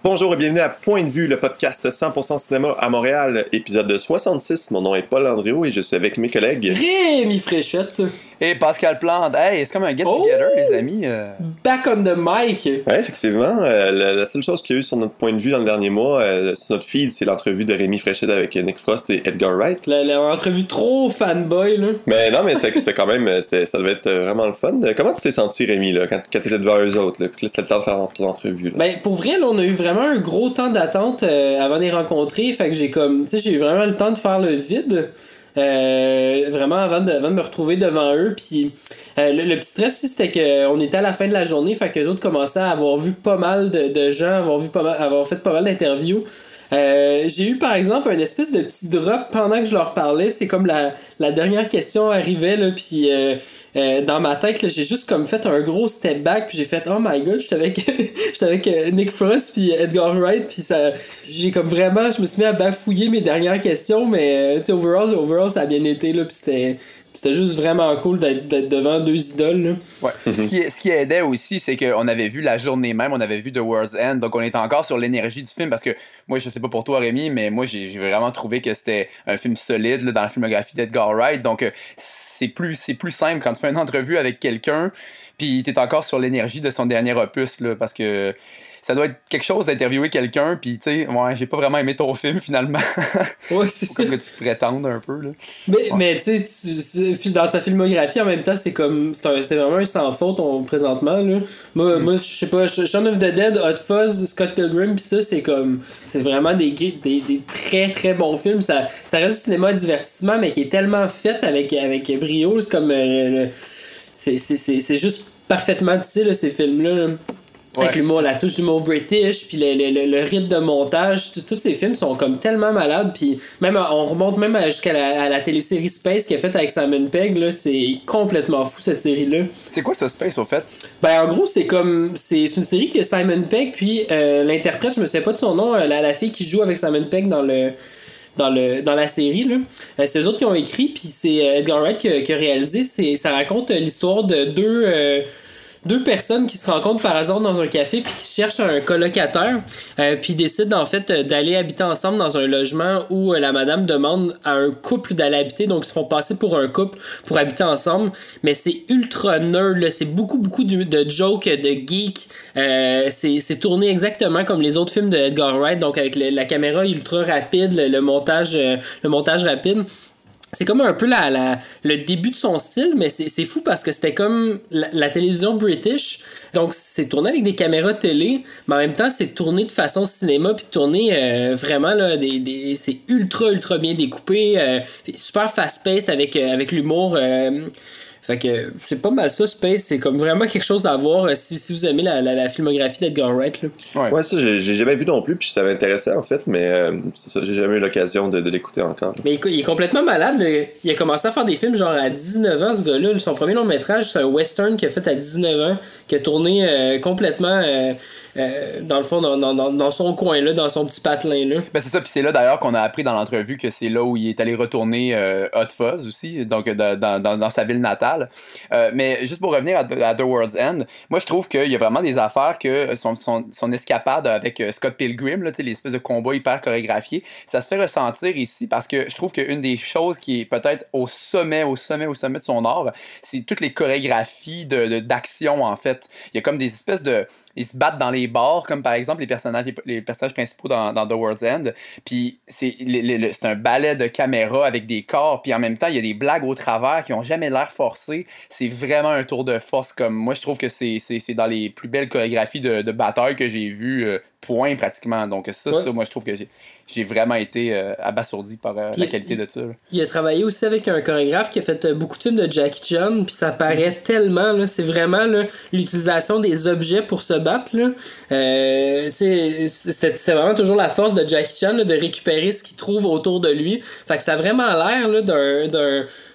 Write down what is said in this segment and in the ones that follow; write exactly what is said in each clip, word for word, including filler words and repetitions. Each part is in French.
Bonjour et bienvenue à Point de vue, le podcast cent pour cent cinéma à Montréal, épisode soixante-six. Mon nom est Paul Andréau et je suis avec mes collègues Rémi Fréchette et Pascal Plante. Hey, c'est comme un get-together, oh! Les amis. Euh... Back on the mic. Ouais, effectivement. Euh, la, la seule chose qu'il y a eu sur notre Point de vue dans le dernier mois, euh, sur notre feed, c'est l'entrevue de Rémi Fréchette avec Nick Frost et Edgar Wright. La, la, l'entrevue trop fanboy, là. Mais non, mais c'est, c'est quand même, c'est, ça devait être vraiment le fun. Comment tu t'es senti, Rémi, là, quand, quand t'étais devant eux autres, là, puis là, c'était le temps de faire ton entrevue, là? Ben, pour vrai, là, on a eu vraiment un gros temps d'attente euh, avant de les rencontrer. Fait que j'ai comme, tu sais, j'ai eu vraiment le temps de faire le vide. Euh, vraiment avant de, avant de me retrouver devant eux. Puis euh, le, le petit stress aussi, c'était qu'on était à la fin de la journée. Fait que les autres commençaient à avoir vu pas mal de, de gens, avoir, vu pas mal, avoir fait pas mal d'interviews. Euh, j'ai eu par exemple un espèce de petit drop pendant que je leur parlais. C'est comme la, la dernière question arrivait là, puis euh, euh, dans ma tête là, j'ai juste comme fait un gros step back, puis j'ai fait oh my god, j'étais avec j'étais avec euh, Nick Frost puis Edgar Wright, puis ça j'ai comme vraiment je me suis mis à bafouiller mes dernières questions, mais euh, tu sais overall overall ça a bien été là, puis c'était C'était juste vraiment cool d'être, d'être devant deux idoles. Là. Ouais. Mm-hmm. Ce, qui, ce qui aidait aussi, c'est qu'on avait vu la journée même, on avait vu The World's End, donc on était encore sur l'énergie du film, parce que moi, je sais pas pour toi, Rémi, mais moi, j'ai, j'ai vraiment trouvé que c'était un film solide là, dans la filmographie d'Edgar Wright, donc c'est plus, c'est plus simple quand tu fais une entrevue avec quelqu'un, puis t'es encore sur l'énergie de son dernier opus, là, parce que ça doit être quelque chose d'interviewer quelqu'un, puis tu sais, ouais, j'ai pas vraiment aimé ton film finalement. Ouais, c'est ça. Que tu prétendes un peu, là. Mais, ouais. mais tu sais, dans sa filmographie, en même temps, c'est comme. C'est, un, c'est vraiment un sans faute on, présentement, là. Moi, mm. moi je sais pas, Shaun of the Dead, Hot Fuzz, Scott Pilgrim, pis ça, c'est comme. C'est vraiment des, des, des très très bons films. Ça, ça reste du cinéma divertissement, mais qui est tellement fait avec, avec brio. C'est comme. Euh, le, c'est, c'est, c'est, c'est juste parfaitement tissé, là, ces films-là. Là. Ouais. Avec l'humour, la touche d'humour british, puis le, le, le rythme de montage, tous ces films sont comme tellement malades, puis même on remonte même jusqu'à la, à la télésérie Space qu'il a faite avec Simon Pegg, là, c'est complètement fou cette série-là. C'est quoi ce Space au fait? Ben en gros c'est comme c'est, c'est une série que Simon Pegg puis euh, l'interprète, je me souviens pas de son nom, la, la fille qui joue avec Simon Pegg dans le dans le dans la série là, euh, c'est eux autres qui ont écrit, puis c'est Edgar Wright qui a, qui a réalisé. C'est ça raconte l'histoire de deux euh, deux personnes qui se rencontrent par hasard dans un café puis qui cherchent un colocataire, euh, puis décident en fait d'aller habiter ensemble dans un logement où euh, la madame demande à un couple d'aller habiter, donc ils se font passer pour un couple pour habiter ensemble, mais c'est ultra nerd là, c'est beaucoup beaucoup de, de jokes, de geeks, euh, c'est, c'est tourné exactement comme les autres films de Edgar Wright, donc avec le, la caméra ultra rapide, le, le montage euh, le montage rapide. C'est comme un peu la, la, le début de son style, mais c'est, c'est fou parce que c'était comme la, la télévision british. Donc, c'est tourné avec des caméras télé, mais en même temps, c'est tourné de façon cinéma, puis tourné euh, vraiment, là, des, des, c'est ultra, ultra bien découpé, euh, super fast-paced avec, euh, avec l'humour. Euh, Fait que c'est pas mal ça, Space. C'est comme vraiment quelque chose à voir euh, si, si vous aimez la, la, la filmographie d'Edgar Wright. Là. Ouais. ouais, ça, j'ai, j'ai jamais vu non plus, puis ça m'intéressait en fait, mais euh, c'est ça, j'ai jamais eu l'occasion de, de l'écouter encore. Là. Mais il, il est complètement malade. Là. Il a commencé à faire des films genre à dix-neuf ans, ce gars-là. Son premier long métrage, c'est un western qu'il a fait à dix-neuf ans, qui a tourné euh, complètement. Euh, Euh, dans le fond, dans, dans, dans son coin-là, dans son petit patelin-là. Ben c'est ça, puis c'est là d'ailleurs qu'on a appris dans l'entrevue que c'est là où il est allé retourner euh, Hot Fuzz aussi, donc dans, dans, dans sa ville natale. Euh, mais juste pour revenir à, à The World's End, moi je trouve qu'il y a vraiment des affaires que son, son, son escapade avec euh, Scott Pilgrim, là, l'espèce de combat hyper chorégraphié, ça se fait ressentir ici parce que je trouve qu'une des choses qui est peut-être au sommet, au sommet, au sommet de son art, c'est toutes les chorégraphies de, de, d'action en fait. Il y a comme des espèces de... Ils se battent dans les bars, comme par exemple les personnages, les, les personnages principaux dans, dans The World's End. Puis c'est, le, le, c'est un ballet de caméra avec des corps. Puis en même temps, il y a des blagues au travers qui ont jamais l'air forcées. C'est vraiment un tour de force. Comme moi, je trouve que c'est, c'est, c'est dans les plus belles chorégraphies de, de bataille que j'ai vues. Euh, point pratiquement. Donc ça, ouais. ça, moi, je trouve que j'ai, j'ai vraiment été euh, abasourdi par euh, la qualité il, de ça. Là. Il a travaillé aussi avec un chorégraphe qui a fait euh, beaucoup de films de Jackie Chan, puis ça paraît mm-hmm. tellement, là, c'est vraiment là, l'utilisation des objets pour se battre. Là. Euh, c'était, c'était vraiment toujours la force de Jackie Chan là, de récupérer ce qu'il trouve autour de lui. Fait que ça a vraiment l'air là, d'un... d'un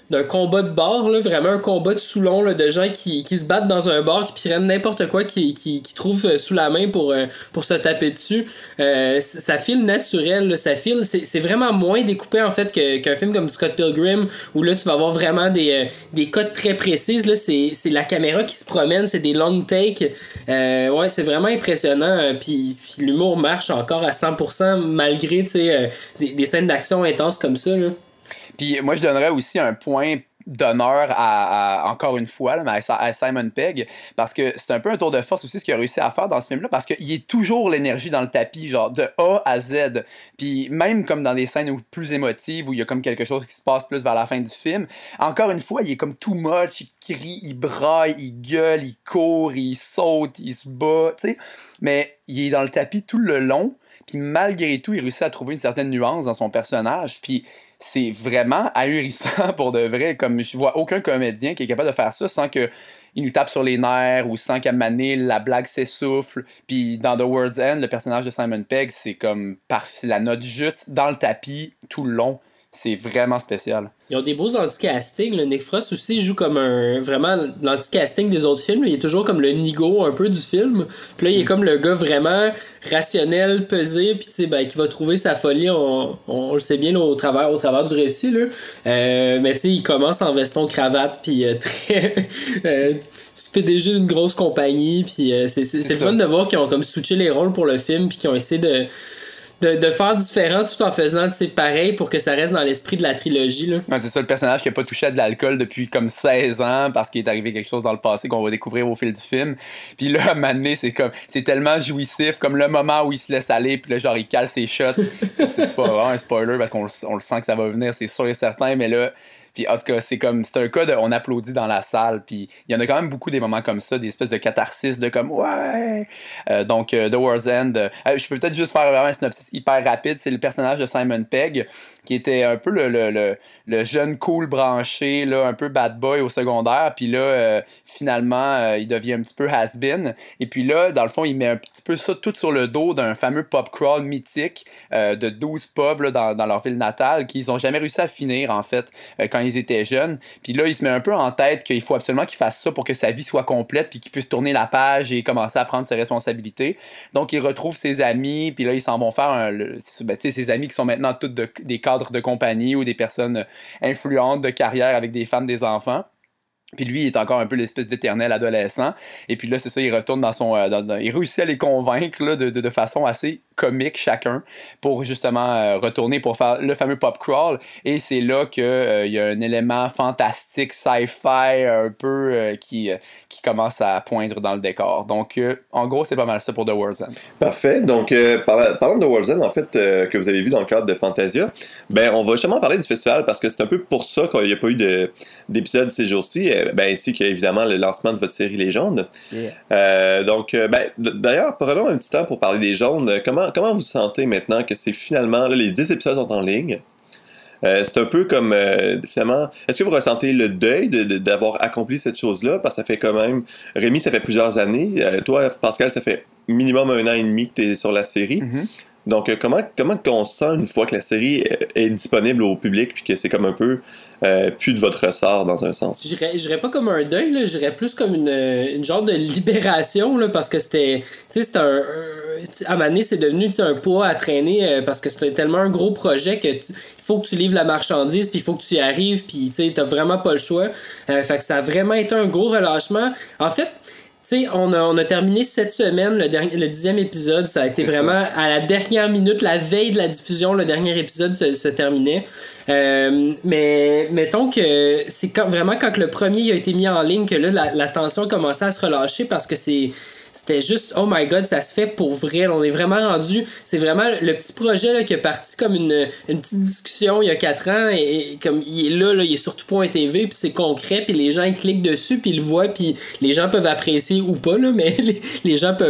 d'un combat de bar, là, vraiment un combat de Soulon, là, de gens qui, qui se battent dans un bar, qui prennent n'importe quoi qu'ils qui, qui trouvent sous la main pour, euh, pour se taper dessus. Euh, ça file naturel, là, ça file. C'est, c'est vraiment moins découpé en fait que, qu'un film comme Scott Pilgrim, où là tu vas avoir vraiment des, euh, des codes très précises. Là, c'est, c'est la caméra qui se promène, c'est des long takes. Euh, ouais, c'est vraiment impressionnant. Puis, puis l'humour marche encore à cent pour cent malgré euh, des, des scènes d'action intenses comme ça. Là. Puis moi, je donnerais aussi un point d'honneur à, à encore une fois là, à, à Simon Pegg, parce que c'est un peu un tour de force aussi ce qu'il a réussi à faire dans ce film-là, parce qu'il est toujours l'énergie dans le tapis, genre de A à Z. Puis même comme dans des scènes plus émotives, où il y a comme quelque chose qui se passe plus vers la fin du film, encore une fois, il est comme too much, il crie, il braille, il gueule, il court, il saute, il se bat, tu sais. Mais il est dans le tapis tout le long, puis malgré tout, il réussit à trouver une certaine nuance dans son personnage, puis c'est vraiment ahurissant pour de vrai. Comme je vois aucun comédien qui est capable de faire ça sans que il nous tape sur les nerfs ou sans qu'à maner la blague s'essouffle. Puis dans The World's End, le personnage de Simon Pegg, c'est comme parfait, la note juste dans le tapis tout le long. C'est vraiment spécial. Ils ont des beaux anti-castings. Le Nick Frost aussi joue comme un vraiment l'anti-casting des autres films. Il est toujours comme le nigo un peu du film. Puis là, il est mm. comme le gars vraiment rationnel, pesé, puis tu sais, ben, qui va trouver sa folie. On, on, on le sait bien là, au, travers, au travers du récit. Là. Euh, mais tu sais, il commence en veston-cravate, puis euh, très... euh, P D G d'une grosse compagnie. Puis euh, c'est, c'est, c'est, c'est le fun de voir qu'ils ont comme switché les rôles pour le film, puis qu'ils ont essayé de... De, de faire différent tout en faisant pareil pour que ça reste dans l'esprit de la trilogie. Là. Ouais, c'est ça, le personnage qui a pas touché à de l'alcool depuis comme seize ans parce qu'il est arrivé quelque chose dans le passé qu'on va découvrir au fil du film. Puis là, à un moment donné, c'est comme c'est tellement jouissif, comme le moment où il se laisse aller, puis là, genre, il cale ses shots. c'est, c'est pas vraiment un spoiler parce qu'on on le sent que ça va venir, c'est sûr et certain, mais là. Puis en tout cas, c'est comme c'est un cas de on applaudit dans la salle, puis il y en a quand même beaucoup des moments comme ça, des espèces de catharsis de comme ouais. Euh, donc euh, The World's End, euh, je peux peut-être juste faire vraiment un synopsis hyper rapide. C'est le personnage de Simon Pegg qui était un peu le, le, le, le jeune cool branché, là, un peu bad boy au secondaire, puis là euh, finalement euh, il devient un petit peu has-been, et puis là dans le fond il met un petit peu ça tout sur le dos d'un fameux pub crawl mythique euh, de douze pubs là, dans, dans leur ville natale qu'ils ont jamais réussi à finir en fait euh, quand ils étaient jeunes. Puis là, il se met un peu en tête qu'il faut absolument qu'il fasse ça pour que sa vie soit complète puis qu'il puisse tourner la page et commencer à prendre ses responsabilités. Donc, il retrouve ses amis, puis là, ils s'en vont faire un, le, ben, tu sais, ses amis qui sont maintenant tous de, des cadres de compagnie ou des personnes influentes de carrière avec des femmes, des enfants. Puis lui, il est encore un peu l'espèce d'éternel adolescent. Et puis là, c'est ça, il retourne dans son... Euh, dans, dans, il réussit à les convaincre là, de, de, de façon assez comique chacun pour justement euh, retourner pour faire le fameux pop crawl. Et c'est là qu'il euh, y a un élément fantastique, sci-fi un peu euh, qui, euh, qui commence à poindre dans le décor. Donc, euh, en gros, c'est pas mal ça pour The World's End. Parfait. Donc, euh, par, parlant de The World's End, en fait, euh, que vous avez vu dans le cadre de Fantasia, ben, on va justement parler du festival parce que c'est un peu pour ça qu'il n'y a pas eu de, d'épisode ces jours-ci. Ben, ainsi qu'évidemment le lancement de votre série Les Jaunes. Yeah. Euh, donc, ben, d'ailleurs, prenons un petit temps pour parler des Jaunes. Comment, comment vous sentez maintenant que c'est finalement, là, les dix épisodes sont en ligne? Euh, c'est un peu comme, euh, finalement, est-ce que vous ressentez le deuil de, de, d'avoir accompli cette chose-là? Parce que ça fait quand même, Rémi, ça fait plusieurs années. Euh, toi, Pascal, ça fait minimum un an et demi que tu es sur la série. Mm-hmm. Donc, euh, comment, comment on se sent une fois que la série est, est disponible au public puis que c'est comme un peu euh, plus de votre ressort dans un sens? Je dirais pas comme un deuil, là, je dirais plus comme une, une genre de libération là, parce que c'était, tu sais, c'était un, un à un moment donné, c'est devenu un poids à traîner euh, parce que c'était tellement un gros projet que il faut que tu livres la marchandise puis il faut que tu y arrives puis tu sais, t'as vraiment pas le choix. Euh, fait que ça a vraiment été un gros relâchement. En fait, tu sais, on a, on a terminé cette semaine le, dernier, le dixième épisode. Ça a été c'est vraiment ça. À la dernière minute, la veille de la diffusion, le dernier épisode se, se terminait. Euh, mais mettons que c'est quand, vraiment quand le premier a été mis en ligne que là, la, la tension a commencé à se relâcher parce que c'est... C'était juste, oh my god, ça se fait pour vrai. On est vraiment rendu. C'est vraiment le petit projet là, qui est parti comme une, une petite discussion il y a quatre ans. Et, et comme il est là, là, il est sur tout point T V, puis c'est concret, puis les gens ils cliquent dessus, puis ils le voient, puis les gens peuvent apprécier ou pas, là, mais les, les gens peuvent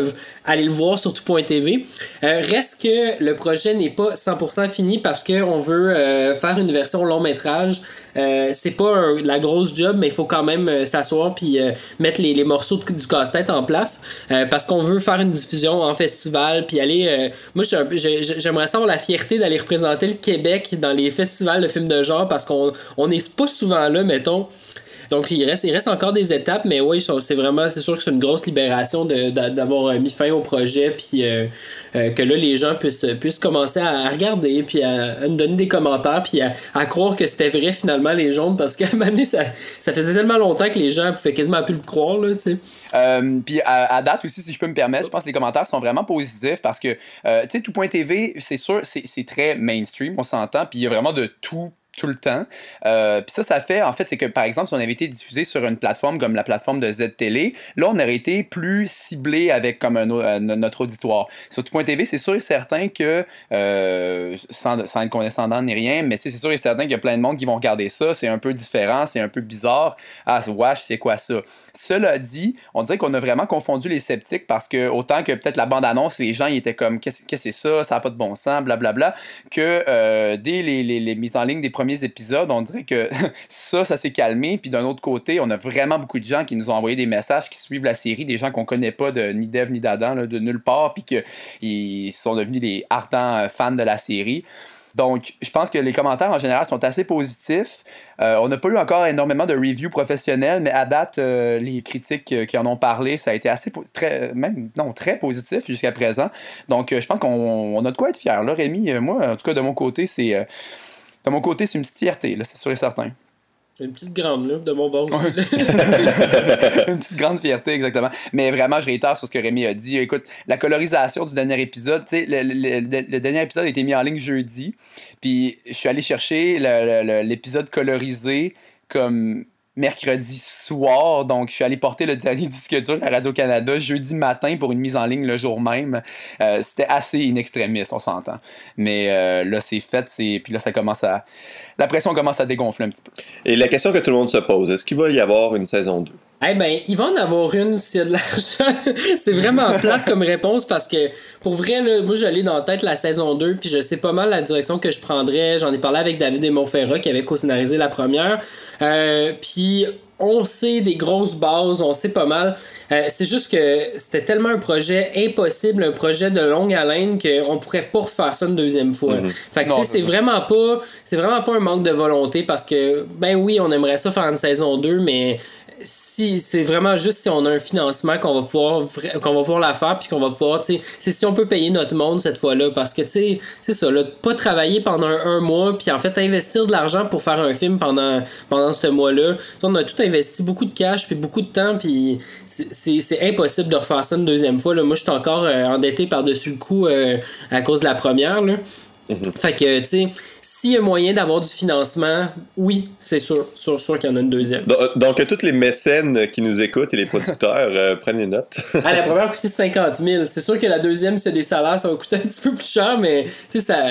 allez le voir sur tout point t v. Euh, reste que le projet n'est pas cent pour cent fini parce qu'on veut euh, faire une version long métrage. Euh, c'est pas un, la grosse job, mais il faut quand même euh, s'asseoir puis euh, mettre les, les morceaux de, du casse-tête en place euh, parce qu'on veut faire une diffusion en festival puis aller... Euh, moi, je, je, j'aimerais savoir la fierté d'aller représenter le Québec dans les festivals de films de genre parce qu'on on est pas souvent là, mettons. Donc, il reste, il reste encore des étapes, mais oui, c'est vraiment, c'est sûr que c'est une grosse libération de, de, d'avoir mis fin au projet, puis euh, euh, que là, les gens puissent, puissent commencer à regarder, puis à, à nous donner des commentaires, puis à, à croire que c'était vrai, finalement, les jaunes, parce qu'à un moment donné, ça, ça faisait tellement longtemps que les gens pouvaient quasiment plus le croire, là, tu sais. Euh, puis à, à date aussi, si je peux me permettre, je pense que les commentaires sont vraiment positifs parce que, euh, tu sais, tout point t v, c'est sûr, c'est, c'est très mainstream, on s'entend, puis il y a vraiment de tout tout le temps. Euh, puis ça, ça fait, en fait, c'est que, par exemple, si on avait été diffusé sur une plateforme comme la plateforme de Z-Télé, là, on aurait été plus ciblé avec comme un, euh, notre auditoire. Sur tout point t v, c'est sûr et certain que, euh, sans, sans être condescendant ni rien, mais c'est sûr et certain qu'il y a plein de monde qui vont regarder ça, c'est un peu différent, c'est un peu bizarre. Ah, wesh, c'est quoi ça? Cela dit, on dirait qu'on a vraiment confondu les sceptiques parce que, autant que peut-être la bande-annonce, les gens, ils étaient comme, qu'est-ce que c'est ça? Ça n'a pas de bon sens, blablabla, que euh, dès les, les, les mises en ligne des premiers épisodes, on dirait que ça, ça s'est calmé. Puis d'un autre côté, on a vraiment beaucoup de gens qui nous ont envoyé des messages, qui suivent la série, des gens qu'on connaît pas de ni d'Ève ni d'Adam, là, de nulle part, puis qu'ils sont devenus des ardents fans de la série. Donc, je pense que les commentaires en général sont assez positifs. Euh, on n'a pas eu encore énormément de reviews professionnelles, mais à date, euh, les critiques euh, qui en ont parlé, ça a été assez po- très, même non très positif jusqu'à présent. Donc, euh, je pense qu'on on a de quoi être fiers. Là, Rémi, euh, moi, en tout cas de mon côté, c'est euh, de mon côté, c'est une petite fierté, là, c'est sûr et certain. Une petite grande, là, de mon bord aussi. Une petite grande fierté, exactement. Mais vraiment, je réitère sur ce que Rémi a dit. Écoute, la colorisation du dernier épisode, tu sais, le, le, le, le dernier épisode a été mis en ligne jeudi, puis je suis allé chercher le, le, l'épisode colorisé comme mercredi soir, donc je suis allé porter le dernier disque dur à Radio-Canada jeudi matin pour une mise en ligne le jour même. Euh, c'était assez in extremis, on s'entend. Mais euh, là, c'est fait, c'est... puis là, ça commence à... La pression commence à dégonfler un petit peu. Et la question que tout le monde se pose, est-ce qu'il va y avoir une saison deux? Eh ben, il va en avoir une s'il y a de l'argent. C'est vraiment plate comme réponse parce que, pour vrai, là, moi, j'allais dans la tête la saison deux, puis je sais pas mal la direction que je prendrais. J'en ai parlé avec David et Monferrat qui avait co-scénarisé la première. Euh, puis on sait des grosses bases, on sait pas mal. Euh, c'est juste que c'était tellement un projet impossible, un projet de longue haleine qu'on pourrait pas refaire ça une deuxième fois. Mm-hmm. Fait que tu sais, c'est vraiment pas, c'est vraiment pas un manque de volonté parce que, ben oui, on aimerait ça faire une saison deux, mais si c'est vraiment juste si on a un financement qu'on va pouvoir qu'on va pouvoir la faire puis qu'on va pouvoir, tu sais, c'est si on peut payer notre monde cette fois-là parce que tu sais, c'est ça là, pas travailler pendant un, un mois puis en fait investir de l'argent pour faire un film pendant pendant ce mois-là. On a tout investi beaucoup de cash puis beaucoup de temps puis c'est, c'est, c'est impossible de refaire ça une deuxième fois là. Moi je suis encore euh, endetté par-dessus le coup euh, à cause de la première là. Mm-hmm. Fait que, tu sais, s'il y a moyen d'avoir du financement, oui, c'est sûr, sûr, sûr qu'il y en a une deuxième. Donc, donc tous les mécènes qui nous écoutent et les producteurs euh, prennent les notes. Ah, la première a coûté cinquante mille. C'est sûr que la deuxième, s'il y a des salaires, ça va coûter un petit peu plus cher, mais, tu sais, ça...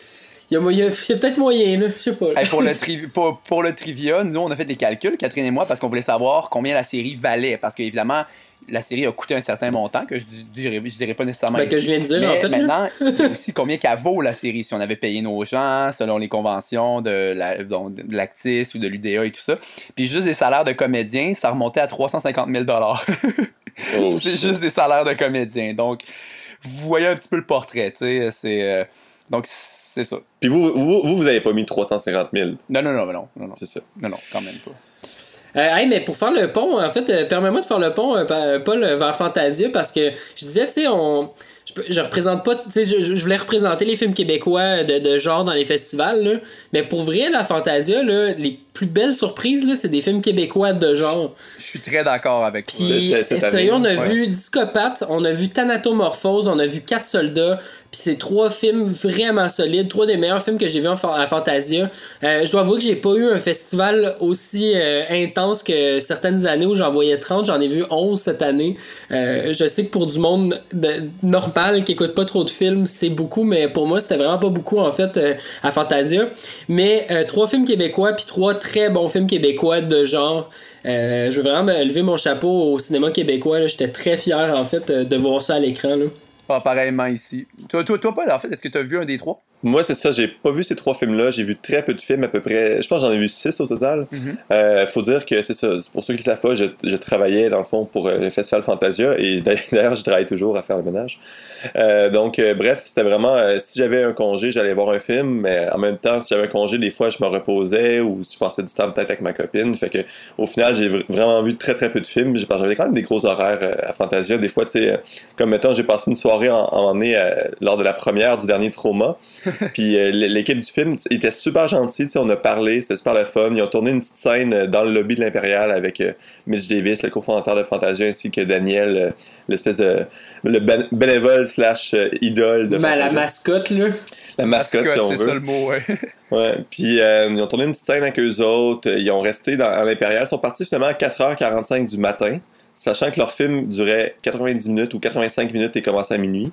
Il y a, il y a, il y a peut-être moyen, là, je sais pas. Hey, pour, le tri- pour, pour le trivia, nous, on a fait des calculs, Catherine et moi, parce qu'on voulait savoir combien la série valait, parce qu'évidemment... La série a coûté un certain montant, que je dirais, je dirais pas nécessairement ben, ici. Que je viens de dire, mais en fait. Maintenant, il y a aussi combien qu'elle vaut la série, si on avait payé nos gens, selon les conventions de, la, donc, de l'Actis ou de l'U D A et tout ça. Puis juste des salaires de comédiens, ça remontait à trois cent cinquante mille dollars. Oh, c'est juste des salaires de comédiens. Donc, vous voyez un petit peu le portrait, tu sais, c'est... Euh, donc, c'est ça. Puis vous, vous, vous, vous avez pas mis trois cent cinquante mille. Non, non, non, non, non, non. C'est ça. Non, non, quand même pas. Euh, hey, mais pour faire le pont, en fait, euh, permets-moi de faire le pont, euh, Paul, vers Fantasia, parce que je disais, tu sais, on... Je, je représente pas, tu sais, je, je voulais représenter les films québécois de, de genre dans les festivals, là, mais pour vrai, la Fantasia, là, les plus belles surprises, là, c'est des films québécois de genre. Je suis très d'accord avec toi. Puis, sérieux, on a ouais. vu Discopathe, on a vu Thanatomorphose, on a vu Quatre soldats, Puis c'est trois films vraiment solides, trois des meilleurs films que j'ai vus à Fantasia. Euh, je dois avouer que j'ai pas eu un festival aussi euh, intense que certaines années où j'en voyais trente. J'en ai vu onze cette année. Euh, je sais que pour du monde de, normal qui écoute pas trop de films, c'est beaucoup, mais pour moi, c'était vraiment pas beaucoup en fait euh, à Fantasia. Mais euh, trois films québécois, puis trois très bons films québécois de genre. Euh, je veux vraiment lever mon chapeau au cinéma québécois. Là. J'étais très fier en fait de voir ça à l'écran. Là. Ah, pareillement ici. Toi, toi, toi Paul, en fait, est-ce que tu as vu un des trois? Moi, c'est ça, j'ai pas vu ces trois films-là. J'ai vu très peu de films, à peu près. Je pense que j'en ai vu six au total. Mm-hmm. Euh, faut dire que c'est ça. Pour ceux qui le savent pas, je, je travaillais dans le fond pour le Festival Fantasia et d'ailleurs, je travaille toujours à faire le ménage. Euh, donc, euh, bref, c'était vraiment. Euh, si j'avais un congé, j'allais voir un film, mais en même temps, si j'avais un congé, des fois, je me reposais ou je passais du temps peut-être avec ma copine. Fait que, au final, j'ai v- vraiment vu très très peu de films. J'avais quand même des gros horaires euh, à Fantasia. Des fois, tu sais, euh, comme mettons, j'ai passé une soirée en, en année euh, lors de la première du dernier Trauma. Puis euh, l'équipe du film était super gentille, on a parlé, c'était super le fun. Ils ont tourné une petite scène dans le lobby de l'Impérial avec euh, Mitch Davis, le cofondateur de Fantasia, ainsi que Daniel, euh, l'espèce de le ben- bénévole slash euh, idole de Ma, Fantasia. La mascotte, là. La mascotte, mascotte si on c'est veut. ça le mot, ouais. Ouais. Puis euh, ils ont tourné une petite scène avec eux autres. Ils ont resté dans à l'Impérial. Ils sont partis finalement à quatre heures quarante-cinq du matin, sachant que leur film durait quatre-vingt-dix minutes ou quatre-vingt-cinq minutes et commençait à minuit.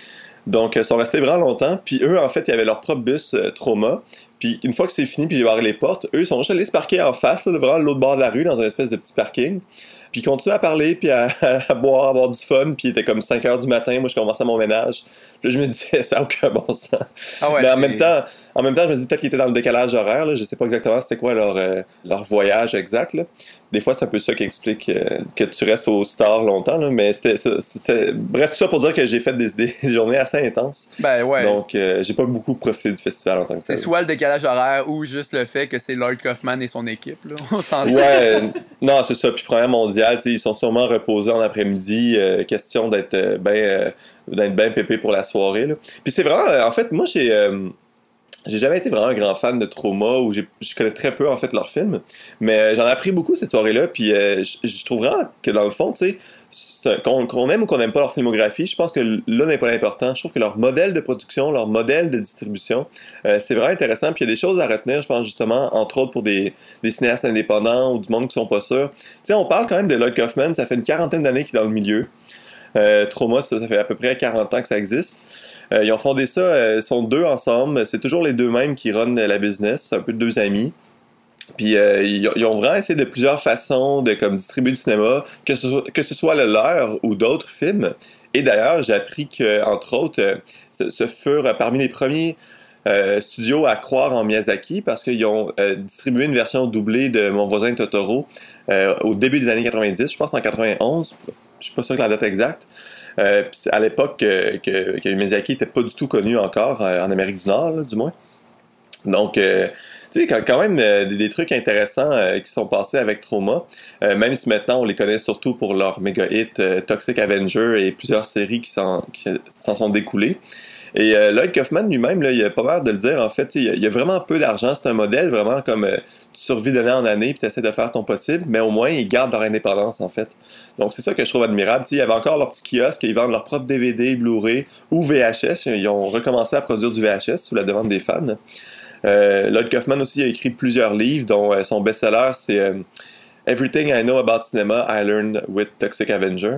Donc, ils sont restés vraiment longtemps. Puis eux, en fait, ils avaient leur propre bus euh, Trauma. Puis une fois que c'est fini, puis j'ai barré les portes, eux, ils sont juste allés se parquer en face, là, vraiment l'autre bord de la rue, dans une espèce de petit parking. Puis ils continuaient à parler, puis à, à boire, à avoir du fun. Puis il était comme cinq heures du matin, moi, je commençais mon ménage. Puis là, je me disais, ça n'a aucun bon sens. Ah ouais, Mais en c'est... même temps, en même temps, je me dis peut-être qu'ils étaient dans le décalage horaire. Là. Je sais pas exactement c'était quoi leur, euh, leur voyage exact. Là. Des fois, c'est un peu ça qui explique euh, que tu restes au Star longtemps. Là. Mais c'était, c'était... Bref, tout ça pour dire que j'ai fait des, des journées assez intenses. Ben ouais. Donc, euh, j'ai pas beaucoup profité du festival en tant que C'est tel. soit le décalage horaire ou juste le fait que c'est Lloyd Kaufman et son équipe. Là. On s'entend. Ouais, non, c'est ça. Puis, première mondiale, ils sont sûrement reposés en après-midi. Euh, question d'être euh, bien euh, d'être bien pépé pour la soirée. Là. Puis, c'est vraiment. Euh, en fait, moi, j'ai. Euh, J'ai jamais été vraiment un grand fan de Trauma, ou j'ai, je connais très peu en fait leurs films, mais euh, j'en ai appris beaucoup cette soirée-là, puis euh, je, je trouve vraiment que dans le fond, tu sais, qu'on, qu'on aime ou qu'on n'aime pas leur filmographie, je pense que là n'est pas l'important. Je trouve que leur modèle de production, leur modèle de distribution, euh, c'est vraiment intéressant, puis il y a des choses à retenir, je pense justement, entre autres pour des, des cinéastes indépendants ou du monde qui sont pas sûrs. Tu sais, on parle quand même de Lloyd Kaufman, ça fait une quarantaine d'années qu'il est dans le milieu. Euh, Trauma, ça, ça fait à peu près quarante ans que ça existe. Euh, ils ont fondé ça, euh, ils sont deux ensemble. C'est toujours les deux mêmes qui runnent la business. C'est un peu deux amis. Puis euh, ils, ils ont vraiment essayé de plusieurs façons de comme, distribuer du cinéma, que ce soit, que ce soit le leur ou d'autres films. Et d'ailleurs, j'ai appris que, entre autres, euh, ce, ce furent parmi les premiers euh, studios à croire en Miyazaki parce qu'ils ont euh, distribué une version doublée de Mon voisin Totoro euh, au début des années quatre-vingt-dix, je pense en quatre-vingt-onze. Je suis pas sûr de la date exacte. Euh, à l'époque que, que, que Miyazaki n'était pas du tout connu encore euh, en Amérique du Nord, là, du moins. Donc, euh, tu sais, quand, quand même euh, des, des trucs intéressants euh, qui sont passés avec Trauma, euh, même si maintenant on les connaît surtout pour leur méga hit euh, Toxic Avenger et plusieurs séries qui s'en, qui s'en sont découlées. Et euh, Lloyd Kaufman lui-même, là, il a pas l'air de le dire, en fait, il y, a, il y a vraiment peu d'argent, c'est un modèle vraiment comme euh, tu survis d'année en année puis tu essaies de faire ton possible, mais au moins ils gardent leur indépendance en fait. Donc c'est ça que je trouve admirable. T'sais, il y avait encore leur petit kiosque, ils vendent leur propre D V D, Blu-ray ou V H S, ils ont recommencé à produire du V H S sous la demande des fans. Euh, Lloyd Kaufman aussi a écrit plusieurs livres, dont euh, son best-seller c'est euh, Everything I Know About Cinema I Learned with Toxic Avenger.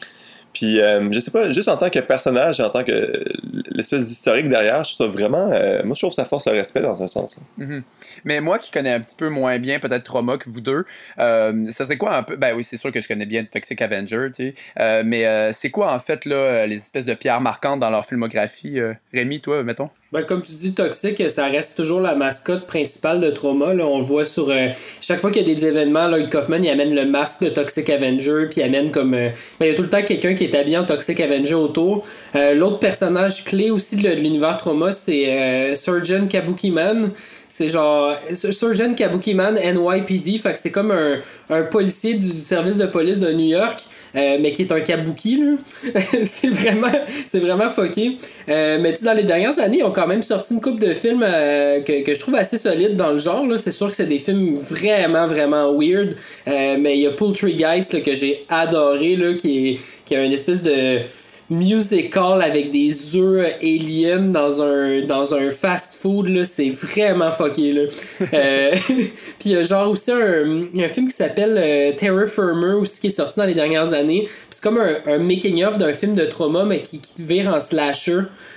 Puis, euh, je sais pas, juste en tant que personnage, en tant que l'espèce d'historique derrière, je trouve ça vraiment... Euh, moi, je trouve que ça force le respect dans un sens. Mm-hmm. Mais moi qui connais un petit peu moins bien peut-être Trauma que vous deux, euh, ça serait quoi un peu... Ben oui, c'est sûr que je connais bien Toxic Avenger, tu sais. Euh, mais euh, c'est quoi en fait là les espèces de pierres marquantes dans leur filmographie? Euh, Rémi, toi, mettons? Ben, comme tu dis, Toxic, ça reste toujours la mascotte principale de Trauma. Là. On le voit sur... Euh, chaque fois qu'il y a des événements, Lloyd Kaufman, il amène le masque de Toxic Avenger, puis il amène comme... Euh, ben, il y a tout le temps quelqu'un qui est habillé en Toxic Avenger autour. Euh, l'autre personnage clé aussi de, de l'univers Trauma, c'est euh, Surgeon Kabukiman. C'est genre Surgeon Kabukiman N Y P D, fait que c'est comme un, un policier du service de police de New York, euh, mais qui est un kabuki, là. c'est vraiment c'est vraiment fucké. Euh, mais tu sais, dans les dernières années, ils ont quand même sorti une couple de films euh, que, que je trouve assez solides dans le genre, là. C'est sûr que c'est des films vraiment, vraiment weird, euh, mais il y a Poultrygeist, là, que j'ai adoré, là, qui, est, qui a une espèce de... musical avec des œufs aliens dans un dans un fast food là, c'est vraiment fucké là. euh, puis il y a genre aussi un, un film qui s'appelle euh, Terror Firmer aussi qui est sorti dans les dernières années. Puis c'est comme un, un making of d'un film de trauma mais qui, qui vire en slasher.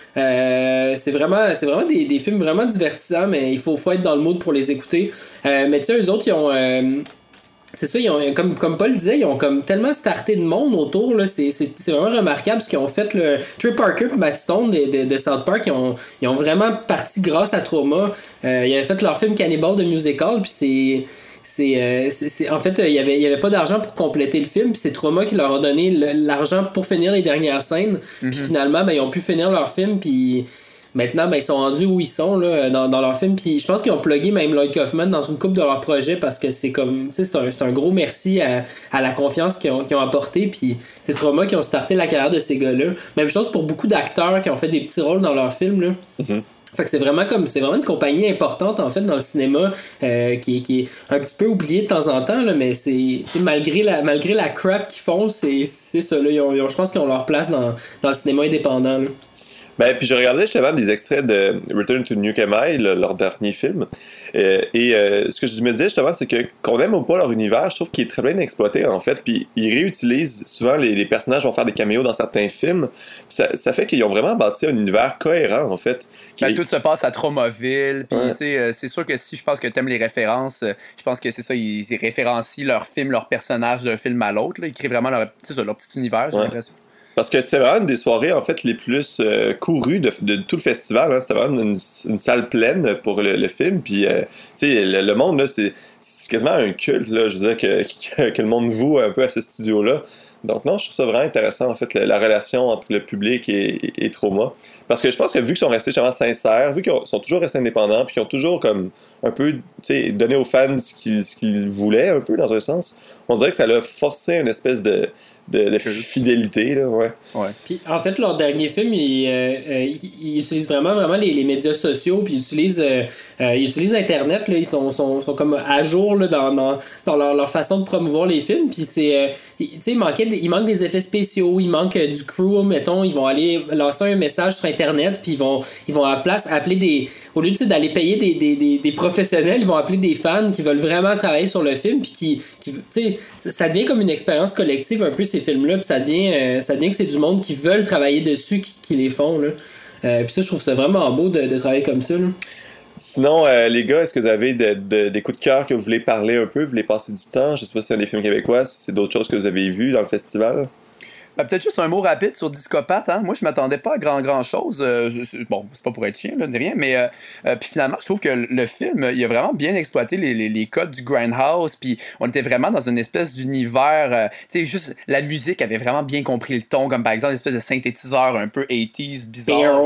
Euh, c'est vraiment c'est vraiment des, des films vraiment divertissants mais il faut, faut être dans le mood pour les écouter. Euh, mais tu sais eux autres ils ont euh, c'est ça, ils ont, comme, comme Paul disait, ils ont comme tellement starté de monde autour, là, c'est, c'est, c'est vraiment remarquable ce qu'ils ont fait. Le Trey Parker et Matt Stone de, de, de South Park, ils ont, ils ont vraiment parti grâce à Trauma. Euh, ils avaient fait leur film Cannibal de Musical, puis c'est... C'est, euh, c'est, c'est, en fait, il n'y avait, y avait pas d'argent pour compléter le film, puis c'est Trauma qui leur a donné le, l'argent pour finir les dernières scènes. Mm-hmm. Puis finalement, ben, ils ont pu finir leur film, puis maintenant, ben, ils sont rendus où ils sont là, dans, dans leur film. Puis je pense qu'ils ont plugué même Lloyd Kaufman dans une couple de leurs projets parce que c'est comme, tu sais, c'est un, c'est un gros merci à, à la confiance qu'ils ont, qu'ils ont apporté. Puis c'est Trauma qui ont starté la carrière de ces gars-là. Même chose pour beaucoup d'acteurs qui ont fait des petits rôles dans leurs films là. Mm-hmm. Fait que c'est vraiment comme c'est vraiment une compagnie importante en fait dans le cinéma euh, qui, qui est un petit peu oubliée de temps en temps là, mais c'est malgré la malgré la crap qu'ils font, c'est c'est ça là, ils ont, ils ont, je pense qu'ils ont leur place dans, dans le cinéma indépendant là. Ben, puis je regardais justement des extraits de Return to New Kemai, leur dernier film. Euh, et euh, ce que je me disais justement, c'est que qu'on aime ou pas leur univers, je trouve qu'il est très bien exploité en fait. Puis ils réutilisent souvent les, les personnages vont faire des caméos dans certains films. Ça, ça fait qu'ils ont vraiment bâti un univers cohérent en fait. Ben, tout se passe à Traumoville. Puis ouais. tu sais, c'est sûr que si je pense que t'aimes les références, je pense que c'est ça, ils, ils référencient leur film, leur personnage d'un film à l'autre. Là. Ils créent vraiment leur, ça, leur petit univers, j'ai ouais. l'impression. Parce que c'est vraiment une des soirées en fait les plus euh, courues de, de, de tout le festival. Hein. C'était vraiment une, une salle pleine pour le, le film. Puis, euh, tu sais, le, le monde là, c'est, c'est quasiment un culte là. Je veux dire que, que, que le monde voue un peu à ce studio-là. Donc non, je trouve ça vraiment intéressant en fait la, la relation entre le public et, et, et Trauma. Parce que je pense que vu qu'ils sont restés vraiment sincères, vu qu'ils ont, sont toujours restés indépendants, puis qu'ils ont toujours comme un peu, tu sais, donné aux fans ce qu'ils, ce qu'ils voulaient un peu dans un sens, on dirait que ça a forcé une espèce de De, de fidélité là, ouais. ouais. Puis en fait leur dernier film ils, euh, ils, ils utilisent vraiment vraiment les, les médias sociaux puis ils utilisent euh, euh, ils utilisent internet là, ils sont, sont, sont comme à jour là, dans, dans, dans leur, leur façon de promouvoir les films puis c'est euh, tu sais il manquait il manque des effets spéciaux, il manque euh, du crew mettons, ils vont aller lancer un message sur internet puis ils vont ils vont à la place appeler des au lieu d'aller payer des, des, des, des professionnels, ils vont appeler des fans qui veulent vraiment travailler sur le film puis qui, qui tu sais ça devient comme une expérience collective un peu ces films-là, puis ça devient, euh, ça devient que c'est du monde qui veulent travailler dessus qui, qui les font. Là. Euh, puis ça, je trouve ça vraiment beau de, de travailler comme ça. Là. Sinon, euh, les gars, est-ce que vous avez de, de, des coups de cœur que vous voulez parler un peu, vous voulez passer du temps? Je sais pas si c'est des films québécois, si c'est d'autres choses que vous avez vues dans le festival. Ben, peut-être juste un mot rapide sur Discopathe. Hein? Moi, je m'attendais pas à grand grand chose. Euh, je, bon, c'est pas pour être chien, là, ni rien, mais euh, euh, puis finalement, je trouve que le film, il a vraiment bien exploité les, les, les codes du Grindhouse. Puis on était vraiment dans une espèce d'univers. Euh, tu sais, juste la musique avait vraiment bien compris le ton, comme par exemple une espèce de synthétiseur un peu eighties bizarre.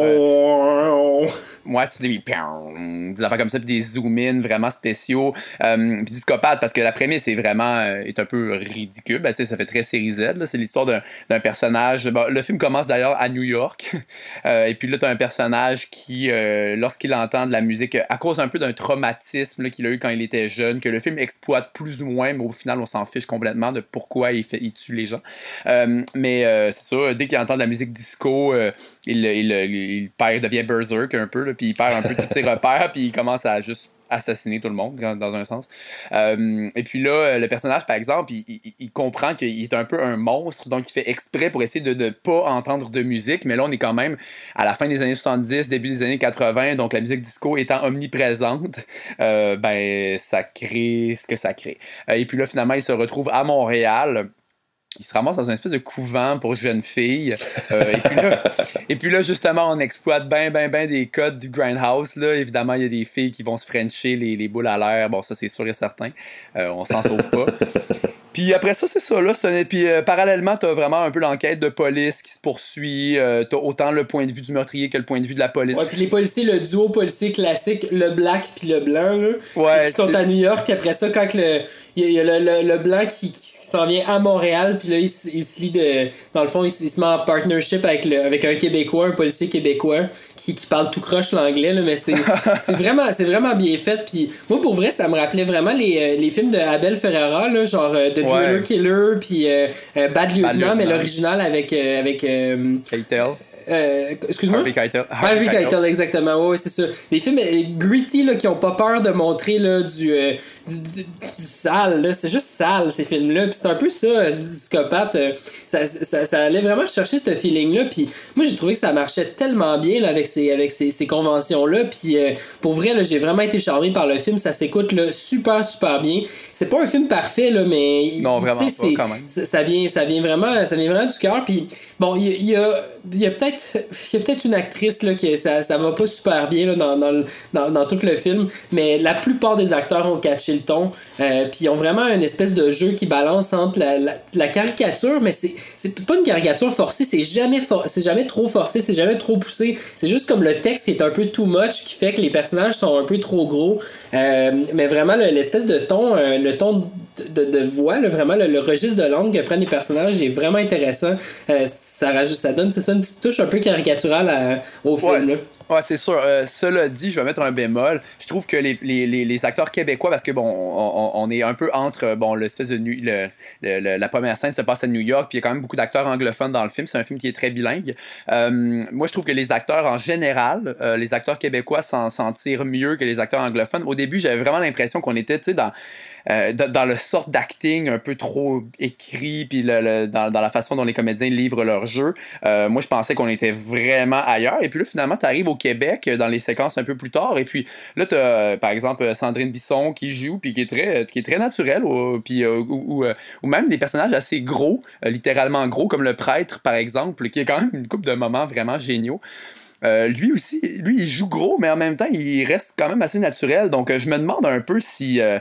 Euh, ouais, c'est des des affaires comme ça, puis des zoom-in vraiment spéciaux. Euh, puis Discopathe, parce que la prémisse est vraiment euh, est un peu ridicule. Ben, ça fait très série Z. Là. C'est l'histoire d'un, d'un personnage. Bon, le film commence d'ailleurs à New York. Euh, et puis là, t'as un personnage qui, euh, lorsqu'il entend de la musique, à cause un peu d'un traumatisme là, qu'il a eu quand il était jeune, que le film exploite plus ou moins, mais au final, on s'en fiche complètement de pourquoi il, fait, il tue les gens. Euh, mais euh, c'est ça, dès qu'il entend de la musique disco, euh, il, il, il, il perd, devient berserk un peu, là, puis il perd un peu tous ses repères, puis il commence à juste assassiner tout le monde, dans un sens. Euh, et puis là, le personnage, par exemple, il, il, il comprend qu'il est un peu un monstre, donc il fait exprès pour essayer de ne pas entendre de musique, mais là, on est quand même à la fin des années soixante-dix, début des années quatre-vingts, donc la musique disco étant omniprésente, euh, ben, ça crée ce que ça crée. Euh, et puis là, finalement, il se retrouve à Montréal. Il se ramasse dans une espèce de couvent pour jeunes filles. Euh, et, puis là, et puis là, justement, on exploite ben, ben, ben des codes du Grindhouse. Là. Évidemment, il y a des filles qui vont se frencher les, les boules à l'air. Bon, ça, c'est sûr et certain. Euh, on s'en sauve pas. Puis après ça, c'est ça, là. C'est... Puis euh, parallèlement, t'as vraiment un peu l'enquête de police qui se poursuit. Euh, t'as autant le point de vue du meurtrier que le point de vue de la police. Ouais, puis les policiers, le duo policier classique, le black puis le blanc, là. Ouais. Qui sont c'est... à New York, puis après ça, quand le. Il y a, il y a le, le, le blanc qui, qui, qui s'en vient à Montréal, puis là, il, il se lie de. Dans le fond, il, il se met en partnership avec, le, avec un Québécois, un policier québécois, qui, qui parle tout croche l'anglais, là, mais c'est, c'est, vraiment, c'est vraiment bien fait. Puis moi, pour vrai, ça me rappelait vraiment les, les films de Abel Ferrara, là, genre euh, The de Driller Ouais. Killer, puis euh, euh, Bad Lieutenant, Lieutenant. mais l'original avec. euh, avec euh, Keitel. euh, excuse-moi? Harvey Keitel. Harvey Keitel, exactement. Ouais, ouais, c'est ça. Des films euh, gritty là, qui ont pas peur de montrer là, du, euh, du, du, du sale. Là. C'est juste sale, ces films-là. Puis c'est un peu ça, euh, Discopate. Euh, ça, ça, ça allait vraiment rechercher ce feeling-là. Puis moi, j'ai trouvé que ça marchait tellement bien là, avec ces, avec ces, ces conventions-là. Puis euh, pour vrai, là, j'ai vraiment été charmé par le film. Ça s'écoute là, super, super bien. C'est pas un film parfait, là, mais. Non, vraiment pas, quand même. Ça, ça, vient, ça, vient vraiment, ça vient vraiment du cœur. Puis bon, il y, y a. Il y a peut-être il y a peut-être une actrice là, qui ça, ça va pas super bien là, dans, dans, dans, dans tout le film, mais la plupart des acteurs ont catché le ton, euh, puis ils ont vraiment une espèce de jeu qui balance entre la, la, la caricature, mais c'est, c'est, c'est pas une caricature forcée, c'est jamais, for, c'est jamais trop forcé, c'est jamais trop poussé, c'est juste comme le texte qui est un peu too much, qui fait que les personnages sont un peu trop gros, euh, mais vraiment le, l'espèce de ton, euh, le ton de, de, de voix, là, vraiment le, le registre de langue que prennent les personnages est vraiment intéressant, euh, ça, rajoute, ça donne c'est ça, une petite touche un peu caricaturale à, au film. Ouais. Là. Ouais, c'est sûr. Euh, cela dit, je vais mettre un bémol. Je trouve que les, les, les, les acteurs québécois, parce que bon, on, on est un peu entre bon l'espèce de nu, le, le, le, la première scène se passe à New York, puis il y a quand même beaucoup d'acteurs anglophones dans le film. C'est un film qui est très bilingue. Euh, moi, je trouve que les acteurs en général, euh, les acteurs québécois s'en, s'en tirent mieux que les acteurs anglophones. Au début, j'avais vraiment l'impression qu'on était, tu sais, dans Euh, dans, dans le sort d'acting un peu trop écrit, puis le, le, dans, dans la façon dont les comédiens livrent leur jeu. Euh, moi, je pensais qu'on était vraiment ailleurs. Et puis là, finalement, tu arrives au Québec dans les séquences un peu plus tard. Et puis là, tu as, par exemple, Sandrine Bisson qui joue, puis qui est très, qui est très naturelle. Ou, puis, euh, ou, ou, ou même des personnages assez gros, euh, littéralement gros, comme le prêtre, par exemple, qui a quand même une couple de moments vraiment géniaux. Euh, lui aussi, lui, il joue gros, mais en même temps, il reste quand même assez naturel. Donc, euh, je me demande un peu si... Euh,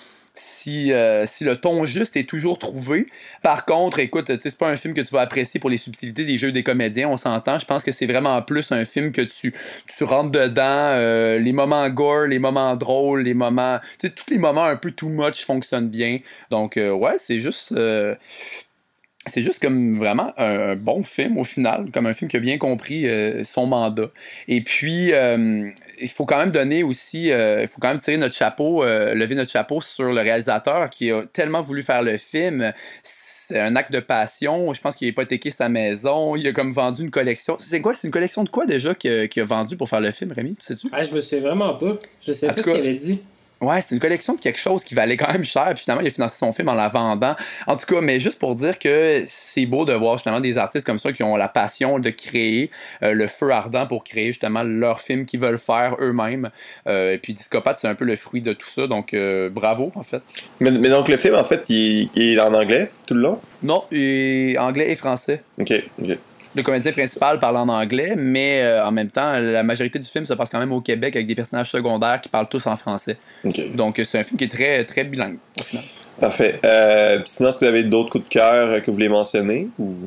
Si, euh, si le ton juste est toujours trouvé. Par contre, écoute, c'est pas un film que tu vas apprécier pour les subtilités des jeux des comédiens, on s'entend. Je pense que c'est vraiment plus un film que tu, tu rentres dedans, euh, les moments gore, les moments drôles, les moments... Tu sais, tous les moments un peu too much fonctionnent bien. Donc, euh, ouais, c'est juste... Euh, c'est juste comme vraiment un, un bon film au final, comme un film qui a bien compris euh, son mandat. Et puis, euh, il faut quand même donner aussi, euh, il faut quand même tirer notre chapeau, euh, lever notre chapeau sur le réalisateur qui a tellement voulu faire le film. C'est un acte de passion. Je pense qu'il n'a pas hypothéqué sa maison. Il a comme vendu une collection. C'est quoi? C'est une collection de quoi déjà qu'il a, qu'il a vendu pour faire le film, Rémi? Sais-tu? Ah, je me souviens vraiment pas. Je sais En pas tout ce cas, qu'il avait dit. Ouais, c'est une collection de quelque chose qui valait quand même cher, puis finalement, il a financé son film en la vendant. En tout cas, mais juste pour dire que c'est beau de voir justement des artistes comme ça qui ont la passion de créer, euh, le feu ardent pour créer justement leur film qu'ils veulent faire eux-mêmes. Euh, et puis Discopate, c'est un peu le fruit de tout ça, donc euh, bravo, en fait. Mais, mais donc, le film, en fait, il, il est en anglais tout le long? Non, et anglais et français. Ok, ok. Le comédien principal parle en anglais, mais euh, en même temps, la majorité du film se passe quand même au Québec avec des personnages secondaires qui parlent tous en français. Okay. Donc, c'est un film qui est très, très bilingue, au final. Parfait. Euh, sinon, est-ce que vous avez d'autres coups de cœur que vous voulez mentionner? Ou...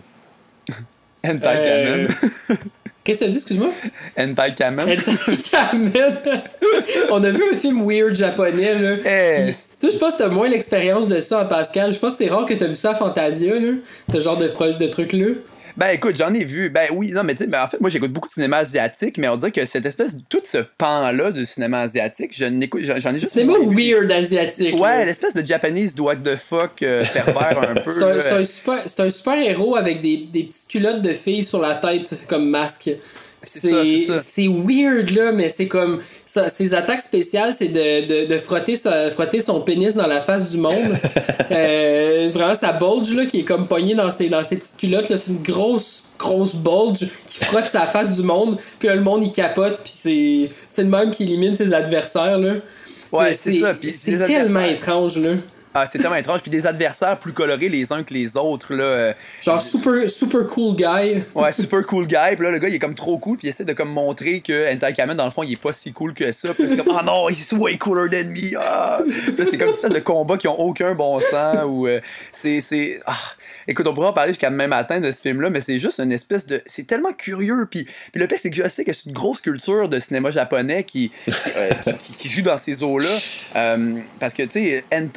Hentai Euh... Kamen. Qu'est-ce que tu as dit, excuse-moi? Hentai Kamen. Hentai Kamen. On a vu un film weird japonais, là. Hey. Qui... Tu sais, je pense que t'as moins l'expérience de ça en Pascal. Je pense que c'est rare que t'as vu ça à Fantasia, là. Ce genre de, de truc-là. Ben écoute, j'en ai vu. Ben oui, non, mais tu sais, ben, en fait, moi j'écoute beaucoup de cinéma asiatique, mais on dirait que cette espèce, tout ce pan-là du cinéma asiatique, je n'écoute, j'en ai juste. Cinéma weird asiatique. Ouais, là. L'espèce de Japanese what the fuck euh, pervers un peu. C'est un, là. c'est un super, c'est un super héros avec des, des petites culottes de filles sur la tête comme masque. C'est, c'est, ça, c'est, ça. c'est weird là, mais c'est comme ça, ses attaques spéciales, c'est de, de, de frotter, sa, frotter son pénis dans la face du monde. euh, vraiment sa bulge là, qui est comme pognée dans ses, dans ses petites culottes là, c'est une grosse grosse bulge qui frotte sa face du monde, puis là, le monde il capote, puis c'est c'est le même qui élimine ses adversaires là. Ouais, c'est, c'est ça. Puis c'est tellement étrange là. Ah, c'est tellement étrange. Puis des adversaires plus colorés les uns que les autres. Là. Genre super, super cool guy. Ouais, super cool guy. Puis là, le gars, il est comme trop cool. Puis il essaie de comme montrer que Hentai Kamen, dans le fond, il est pas si cool que ça. Puis là, c'est comme, ah oh non, he's way cooler than me. Ah! Puis là, c'est comme une espèce de combats qui ont aucun bon sens. Ou euh, c'est. c'est... Ah. Écoute, on pourra en parler jusqu'à demain matin de ce film-là, mais c'est juste une espèce de... C'est tellement curieux, puis, puis le pire, c'est que je sais que c'est une grosse culture de cinéma japonais qui, qui, euh, qui, qui, qui joue dans ces eaux-là, euh, parce que, tu sais, Hentai Kamen,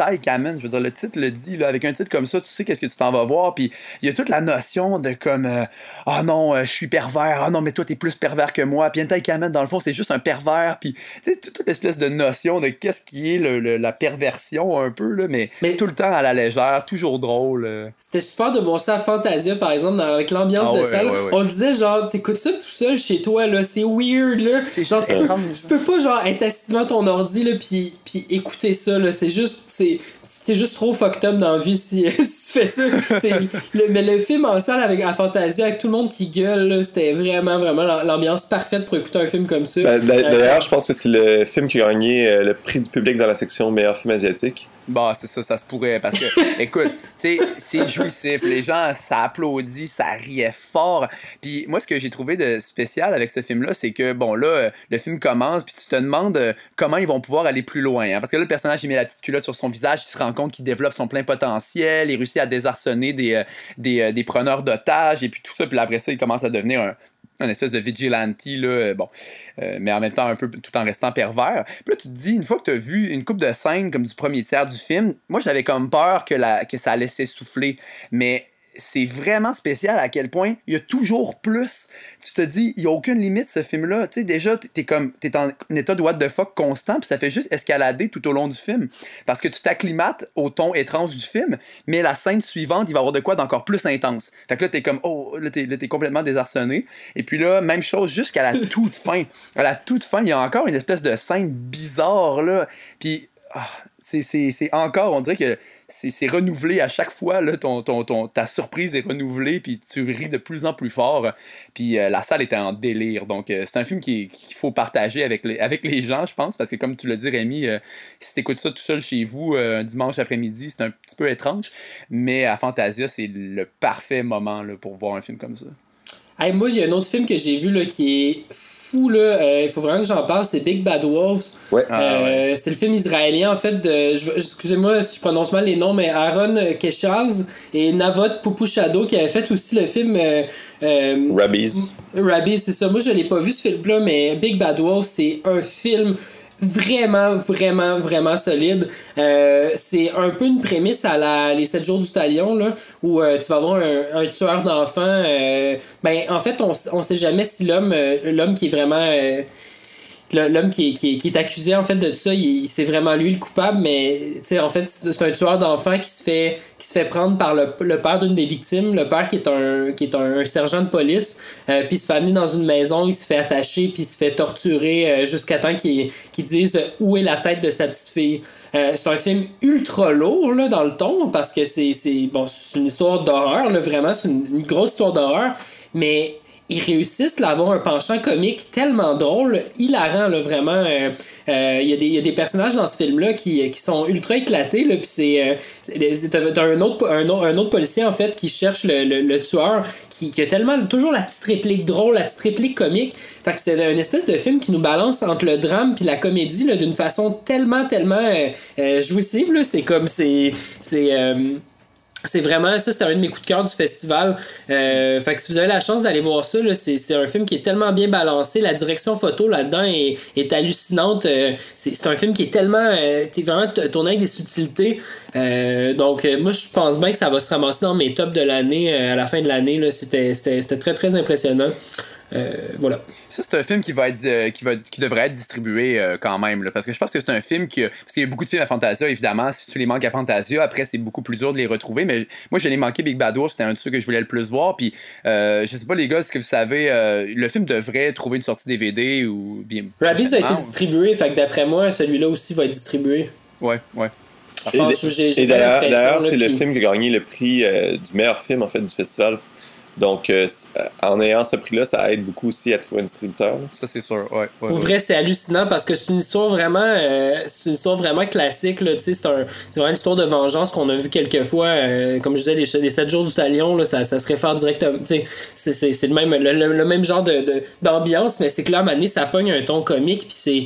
man. Je veux dire, le titre le dit, là, avec un titre comme ça, tu sais qu'est-ce que tu t'en vas voir, puis il y a toute la notion de comme, ah euh, oh non, euh, je suis pervers, ah oh non, mais toi, t'es plus pervers que moi, puis Hentai Kamen, dans le fond, c'est juste un pervers, puis tu sais, toute, toute espèce de notion de qu'est-ce qui est le, le, la perversion, un peu, là, mais, mais tout le temps à la légère, toujours drôle. Euh. C'était super de voir ça à Fantasia, par exemple, dans, avec l'ambiance ah, de ouais, salle. Ouais, ouais. On se disait, genre, t'écoutes ça tout seul chez toi, là, c'est weird, là. C'est genre, tu, tu peux pas, genre, être assis devant ton ordi, là, pis, pis écouter ça, là. C'est juste, c'est, t'es juste trop fucked up dans la vie si, si tu fais ça. C'est, le, mais le film en salle avec à Fantasia, avec tout le monde qui gueule, là, c'était vraiment, vraiment l'ambiance parfaite pour écouter un film comme ça. Ben, d'ailleurs, euh, je pense que c'est le film qui a gagné euh, le prix du public dans la section meilleur film asiatique. Bah, c'est ça, ça se pourrait. Parce que, écoute, tu sais, c'est jouissif. Les gens, ça applaudit, ça riait fort. Puis moi, ce que j'ai trouvé de spécial avec ce film-là, c'est que, bon, là, le film commence, puis tu te demandes comment ils vont pouvoir aller plus loin. Hein? Parce que là, le personnage, il met la petite culotte sur son visage, il se rend compte qu'il développe son plein potentiel, il réussit à désarçonner des, des, des preneurs d'otages, et puis tout ça. Puis après ça, il commence à devenir un. un espèce de vigilante, là, bon, euh, mais en même temps un peu tout en restant pervers. Puis là, tu te dis, une fois que tu as vu une couple de scènes comme du premier tiers du film, moi, j'avais comme peur que, la, que ça allait s'essouffler, mais c'est vraiment spécial à quel point il y a toujours plus. Tu te dis, il n'y a aucune limite, ce film-là. Tu sais, déjà, t'es comme, t'es en état de what the fuck constant, puis ça fait juste escalader tout au long du film. Parce que tu t'acclimates au ton étrange du film, mais la scène suivante, il va y avoir de quoi d'encore plus intense. Fait que là, t'es comme, oh, là, t'es, là, t'es complètement désarçonné. Et puis là, même chose jusqu'à la toute fin. À la toute fin, il y a encore une espèce de scène bizarre, là. Puis, ah, c'est, c'est, c'est encore, on dirait que c'est, c'est renouvelé à chaque fois, là, ton, ton, ton, ta surprise est renouvelée, puis tu ris de plus en plus fort. Puis euh, la salle était en délire. Donc, euh, c'est un film qui, qu'il faut partager avec les, avec les gens, je pense, parce que comme tu l'as dit, Rémi, euh, si t'écoutes ça tout seul chez vous euh, un dimanche après-midi, c'est un petit peu étrange. Mais à Fantasia, c'est le parfait moment là, pour voir un film comme ça. Hey, moi, il y a un autre film que j'ai vu là, qui est fou. Il euh, faut vraiment que j'en parle. C'est Big Bad Wolves. Ouais. Euh, ah, ouais. C'est le film israélien, en fait. De, je, excusez-moi si je prononce mal les noms, mais Aaron Keschalz et Navot Pupushado qui avaient fait aussi le film... Euh, euh, Rabbies. Rabbies, c'est ça. Moi, je l'ai pas vu, ce film-là, mais Big Bad Wolves, c'est un film... vraiment, vraiment, vraiment solide. Euh, c'est un peu une prémisse à la, les sept jours du talion, là, où euh, tu vas avoir un, un tueur d'enfants. Euh, ben, en fait, on, on sait jamais si l'homme, euh, l'homme qui est vraiment... Euh, l'homme qui est, qui, est, qui est accusé en fait de ça, il, c'est vraiment lui le coupable, mais en fait c'est un tueur d'enfants qui se fait qui se fait prendre par le, le père d'une des victimes, le père qui est un qui est un, un sergent de police, euh, puis il se fait amener dans une maison, il se fait attacher, puis il se fait torturer euh, jusqu'à temps qu'il, qu'il dise où est la tête de sa petite fille. Euh, c'est un film ultra lourd là, dans le ton, parce que c'est, c'est, bon, c'est une histoire d'horreur, là, vraiment, c'est une, une grosse histoire d'horreur, mais ils réussissent là, à avoir un penchant comique tellement drôle, hilarant, là, vraiment. Il euh, euh, y, y a des personnages dans ce film-là qui, qui sont ultra éclatés, là, puis c'est... Euh, c'est t'as un autre, un, autre, un autre policier, en fait, qui cherche le, le, le tueur, qui, qui a tellement... toujours la petite réplique drôle, la petite réplique comique. Fait que c'est une espèce de film qui nous balance entre le drame puis la comédie, là, d'une façon tellement, tellement euh, euh, jouissive, là. C'est comme... C'est... c'est euh, C'est vraiment, ça c'était un de mes coups de cœur du festival. Euh, fait que si vous avez la chance d'aller voir ça, là, c'est, c'est un film qui est tellement bien balancé. La direction photo là-dedans est, est hallucinante. Euh, c'est, c'est un film qui est tellement euh, t'es vraiment tourné avec des subtilités. Euh, donc euh, moi je pense bien que ça va se ramasser dans mes tops de l'année euh, à la fin de l'année. Là. C'était, c'était, c'était très très impressionnant. Euh, voilà. Ça, c'est un film qui va être euh, qui va qui devrait être distribué euh, quand même, là, parce que je pense que c'est un film qui... Parce qu'il y a beaucoup de films à Fantasia, évidemment. Si tu les manques à Fantasia, après, c'est beaucoup plus dur de les retrouver. Mais moi, je l'ai manqué, Big Bad Wolf. C'était un de ceux que je voulais le plus voir. Puis, euh, je sais pas, les gars, est-ce que vous savez, euh, le film devrait trouver une sortie D V D ou bien... Rabbies a été distribué, fait que d'après moi, celui-là aussi va être distribué. Ouais, ouais. Et, pense, j'ai, j'ai et d'ailleurs, d'ailleurs c'est là, le puis... film qui a gagné le prix euh, du meilleur film, en fait, du festival. Donc, euh, en ayant ce prix-là, ça aide beaucoup aussi à trouver un distributeur. Là. Ça, c'est sûr, ouais. ouais Pour ouais. vrai, c'est hallucinant parce que c'est une histoire vraiment euh, c'est une histoire vraiment classique. Là, c'est, un, c'est vraiment une histoire de vengeance qu'on a vu quelques fois. Euh, comme je disais, les, les sept jours du talion, là, ça, ça se réfère directement. C'est, c'est, c'est le, même, le, le, le même genre de, de, d'ambiance, mais c'est que là, à un moment donné, ça pogne un ton comique, puis c'est...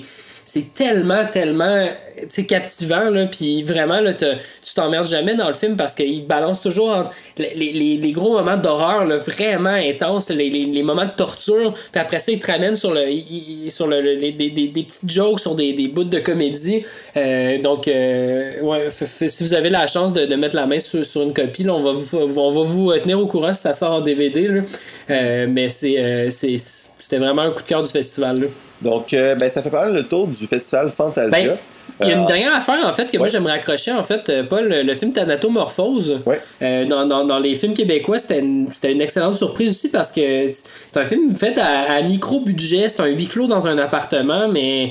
c'est tellement, tellement captivant, là, puis vraiment, là, tu t'emmerdes jamais dans le film parce qu'il balance toujours entre les, les, les gros moments d'horreur là, vraiment intenses, les, les, les moments de torture, puis après ça, il te ramène sur, le, il, sur le, les, des, des, des petites jokes, sur des, des bouts de comédie. Euh, donc, euh, ouais, f- f- si vous avez la chance de, de mettre la main sur, sur une copie, là, on, va vous, on va vous tenir au courant si ça sort en D V D. Là. Euh, mais c'est, euh, c'est, c'était vraiment un coup de cœur du festival. Là. Donc, euh, ben, ça fait pas mal le tour du festival Fantasia. Ben, il y a une Euh, dernière affaire, en fait, que ouais. moi j'aimerais accrocher, en fait, euh, Paul, le, le film Thanatomorphose. Ouais. Euh, dans, dans, dans les films québécois, c'était une, c'était une excellente surprise aussi parce que c'est un film fait à, à micro-budget, c'est un huis clos dans un appartement, mais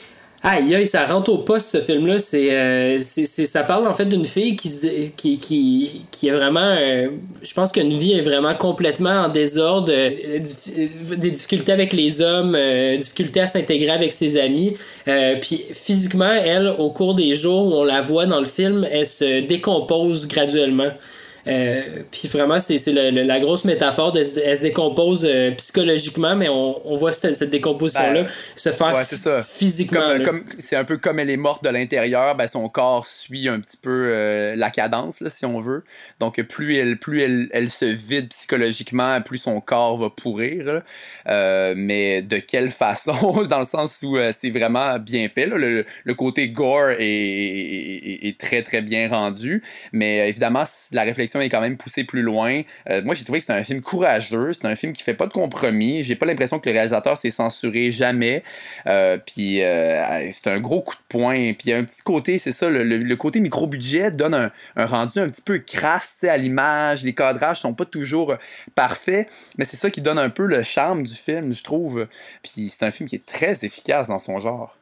aïe aïe, ça rentre au poste ce film-là. C'est, euh, c'est, c'est, ça parle en fait d'une fille qui, qui, qui, qui est vraiment. Euh, je pense qu'une vie est vraiment complètement en désordre, euh, dif- des difficultés avec les hommes, euh, difficultés à s'intégrer avec ses amis. Euh, puis physiquement, elle, au cours des jours où on la voit dans le film, elle se décompose graduellement. Euh, puis vraiment, c'est, c'est le, le, la grosse métaphore. De, elle se décompose euh, psychologiquement, mais on, on voit cette, cette décomposition-là ben, se faire ouais, c'est ça. physiquement. Comme, comme, c'est un peu comme elle est morte de l'intérieur, ben son corps suit un petit peu euh, la cadence, là, si on veut. Donc, plus elle, plus elle, elle se vide psychologiquement, plus son corps va pourrir. Euh, mais de quelle façon? Dans le sens où euh, c'est vraiment bien fait. Là. Le, le côté gore est, est, est très, très bien rendu. Mais euh, évidemment, la réflexion est quand même poussée plus loin. Euh, moi, j'ai trouvé que c'est un film courageux. C'est un film qui fait pas de compromis. J'ai pas l'impression que le réalisateur s'est censuré jamais. Euh, puis euh, c'est un gros coup de poing. Puis il y a un petit côté, c'est ça, le, le, le côté micro-budget donne un, un rendu un petit peu crasse à l'image. Les cadrages sont pas toujours parfaits, mais c'est ça qui donne un peu le charme du film, je trouve. Puis c'est un film qui est très efficace dans son genre.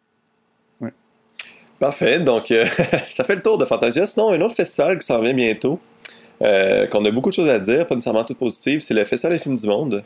Ouais. Parfait, donc euh, ça fait le tour de Fantasia. Sinon, un autre festival qui s'en vient bientôt, euh, qu'on a beaucoup de choses à dire, pas nécessairement tout positif, c'est le Festival des films du monde.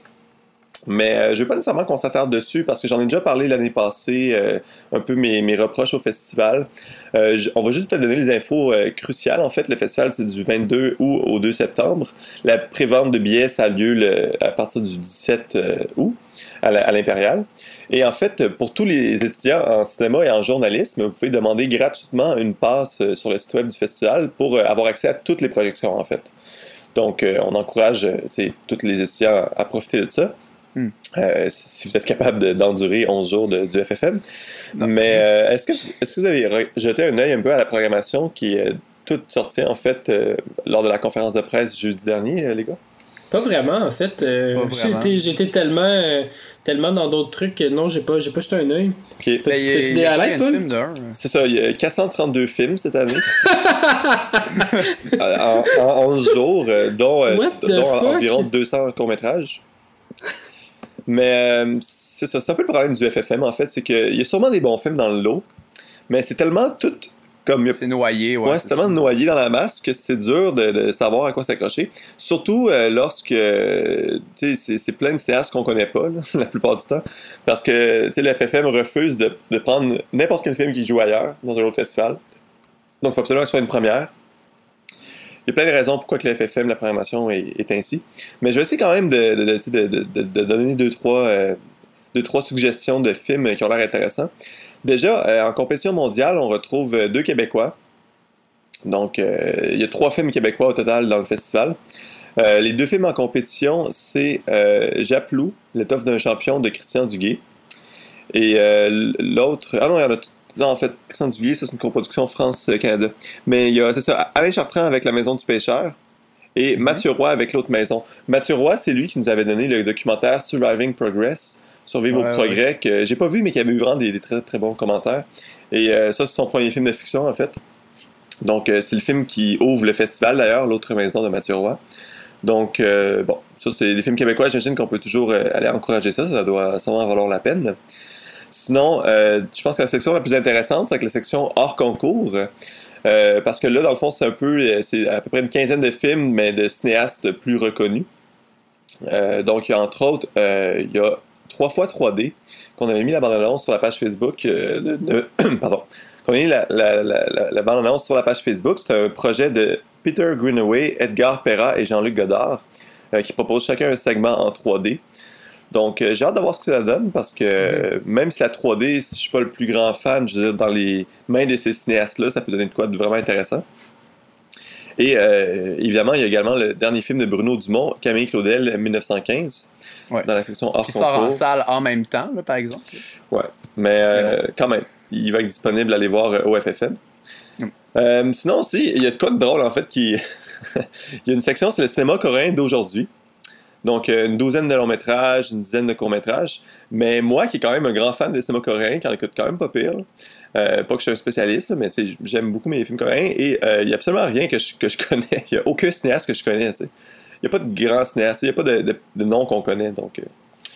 Mais euh, je ne veux pas nécessairement qu'on s'attarde dessus parce que j'en ai déjà parlé l'année passée, euh, un peu mes, mes reproches au festival. Euh, j- on va juste peut-être donner les infos euh, cruciales. En fait, le festival, c'est du vingt-deux août au deux septembre. La prévente de billets, ça a lieu le, à partir du dix-sept août à, la, à l'Impérial. Et en fait, pour tous les étudiants en cinéma et en journalisme, vous pouvez demander gratuitement une passe sur le site web du festival pour euh, avoir accès à toutes les projections, en fait. Donc, euh, on encourage euh, tous les étudiants à profiter de ça. Hmm. Euh, si vous êtes capable de, d'endurer onze jours de, du F F M. Non. Mais euh, est-ce, que, est-ce que vous avez re- jeté un œil un peu à la programmation qui est toute sortie en fait euh, lors de la conférence de presse jeudi dernier, euh, les gars? Pas vraiment, en fait. Euh, Pas vraiment. J'étais, j'étais tellement, euh, tellement dans d'autres trucs que non, j'ai pas, j'ai pas jeté un œil. Okay. T'as, t'as-tu des highlights, Paul? C'est ça, il y a quatre cent trente-deux films cette année. en, en onze jours, euh, dont, euh, dont environ deux cents courts-métrages. Mais euh, c'est ça, c'est un peu le problème du F F M en fait, c'est qu'il y a sûrement des bons films dans le lot, mais c'est tellement tout comme... C'est noyé, ouais. Ouais, c'est, c'est tellement ça. noyé dans la masse que c'est dur de, de savoir à quoi s'accrocher. Surtout euh, lorsque, euh, tu sais, c'est, c'est plein de cinéastes qu'on connaît pas, là, la plupart du temps, parce que, tu sais, le F F M refuse de, de prendre n'importe quel film qui joue ailleurs, dans un autre festival. Donc, il faut absolument que ce soit une première. Il y a plein de raisons pourquoi que le F F M, la programmation est, est ainsi. Mais je vais essayer quand même de, de, de, de, de, de donner deux trois, euh, deux, trois suggestions de films qui ont l'air intéressants. Déjà, euh, en compétition mondiale, on retrouve euh, deux Québécois. Donc, euh, il y a trois films québécois au total dans le festival. Euh, les deux films en compétition, c'est euh, Japlou, l'étoffe d'un champion de Christian Duguay. Et euh, l'autre... Ah non, il y en a... Non, en fait, Christian Duguay, ça c'est une coproduction France-Canada. Mais il y a, c'est ça, Alain Chartrand avec La Maison du Pêcheur et mm-hmm. Mathieu Roy avec L'Autre Maison. Mathieu Roy, c'est lui qui nous avait donné le documentaire Surviving Progress, Survivre ouais, au progrès, ouais. que j'ai pas vu, mais qui avait eu vraiment des, des très très bons commentaires. Et euh, ça, c'est son premier film de fiction, en fait. Donc, euh, c'est le film qui ouvre le festival, d'ailleurs, L'Autre Maison de Mathieu Roy. Donc, euh, bon, ça, c'est des films québécois. J'imagine qu'on peut toujours euh, aller encourager ça. Ça doit sûrement valoir la peine. Sinon, euh, je pense que la section la plus intéressante, c'est la section hors concours. Euh, parce que là, dans le fond, c'est un peu, c'est à peu près une quinzaine de films, mais de cinéastes plus reconnus. Euh, donc, il y a entre autres, euh, il y a trois fois trois D, qu'on avait mis la bande-annonce sur la page Facebook. Euh, de, de, pardon. Qu'on a mis la, la, la, la, la bande-annonce sur la page Facebook. C'est un projet de Peter Greenaway, Edgar Perra et Jean-Luc Godard, euh, qui proposent chacun un segment en trois D. Donc, euh, j'ai hâte de voir ce que ça donne parce que euh, même si la trois D, si je suis pas le plus grand fan, je veux dire, dans les mains de ces cinéastes-là, ça peut donner de quoi de vraiment intéressant. Et euh, évidemment, il y a également le dernier film de Bruno Dumont, Camille Claudel, mille neuf cent quinze, Ouais. dans la section hors Qui concours. sort en salle en même temps, là, par exemple. Ouais, mais euh, quand même, il va être disponible, allez voir euh, au F F M. Mm. Euh, sinon aussi, il y a de quoi de drôle en fait qui... il y a une section, c'est le cinéma coréen d'aujourd'hui. Donc, euh, une douzaine de longs métrages, une dizaine de courts métrages. Mais moi, qui est quand même un grand fan des cinémas coréens, qui en écoute quand même pas pire, euh, pas que je suis un spécialiste, là, mais j'aime beaucoup mes films coréens, et il euh, n'y a absolument rien que je, que je connais. Il n'y a aucun cinéaste que je connais. Il n'y a pas de grand cinéaste, il n'y a pas de, de, de nom qu'on connaît. Donc, euh,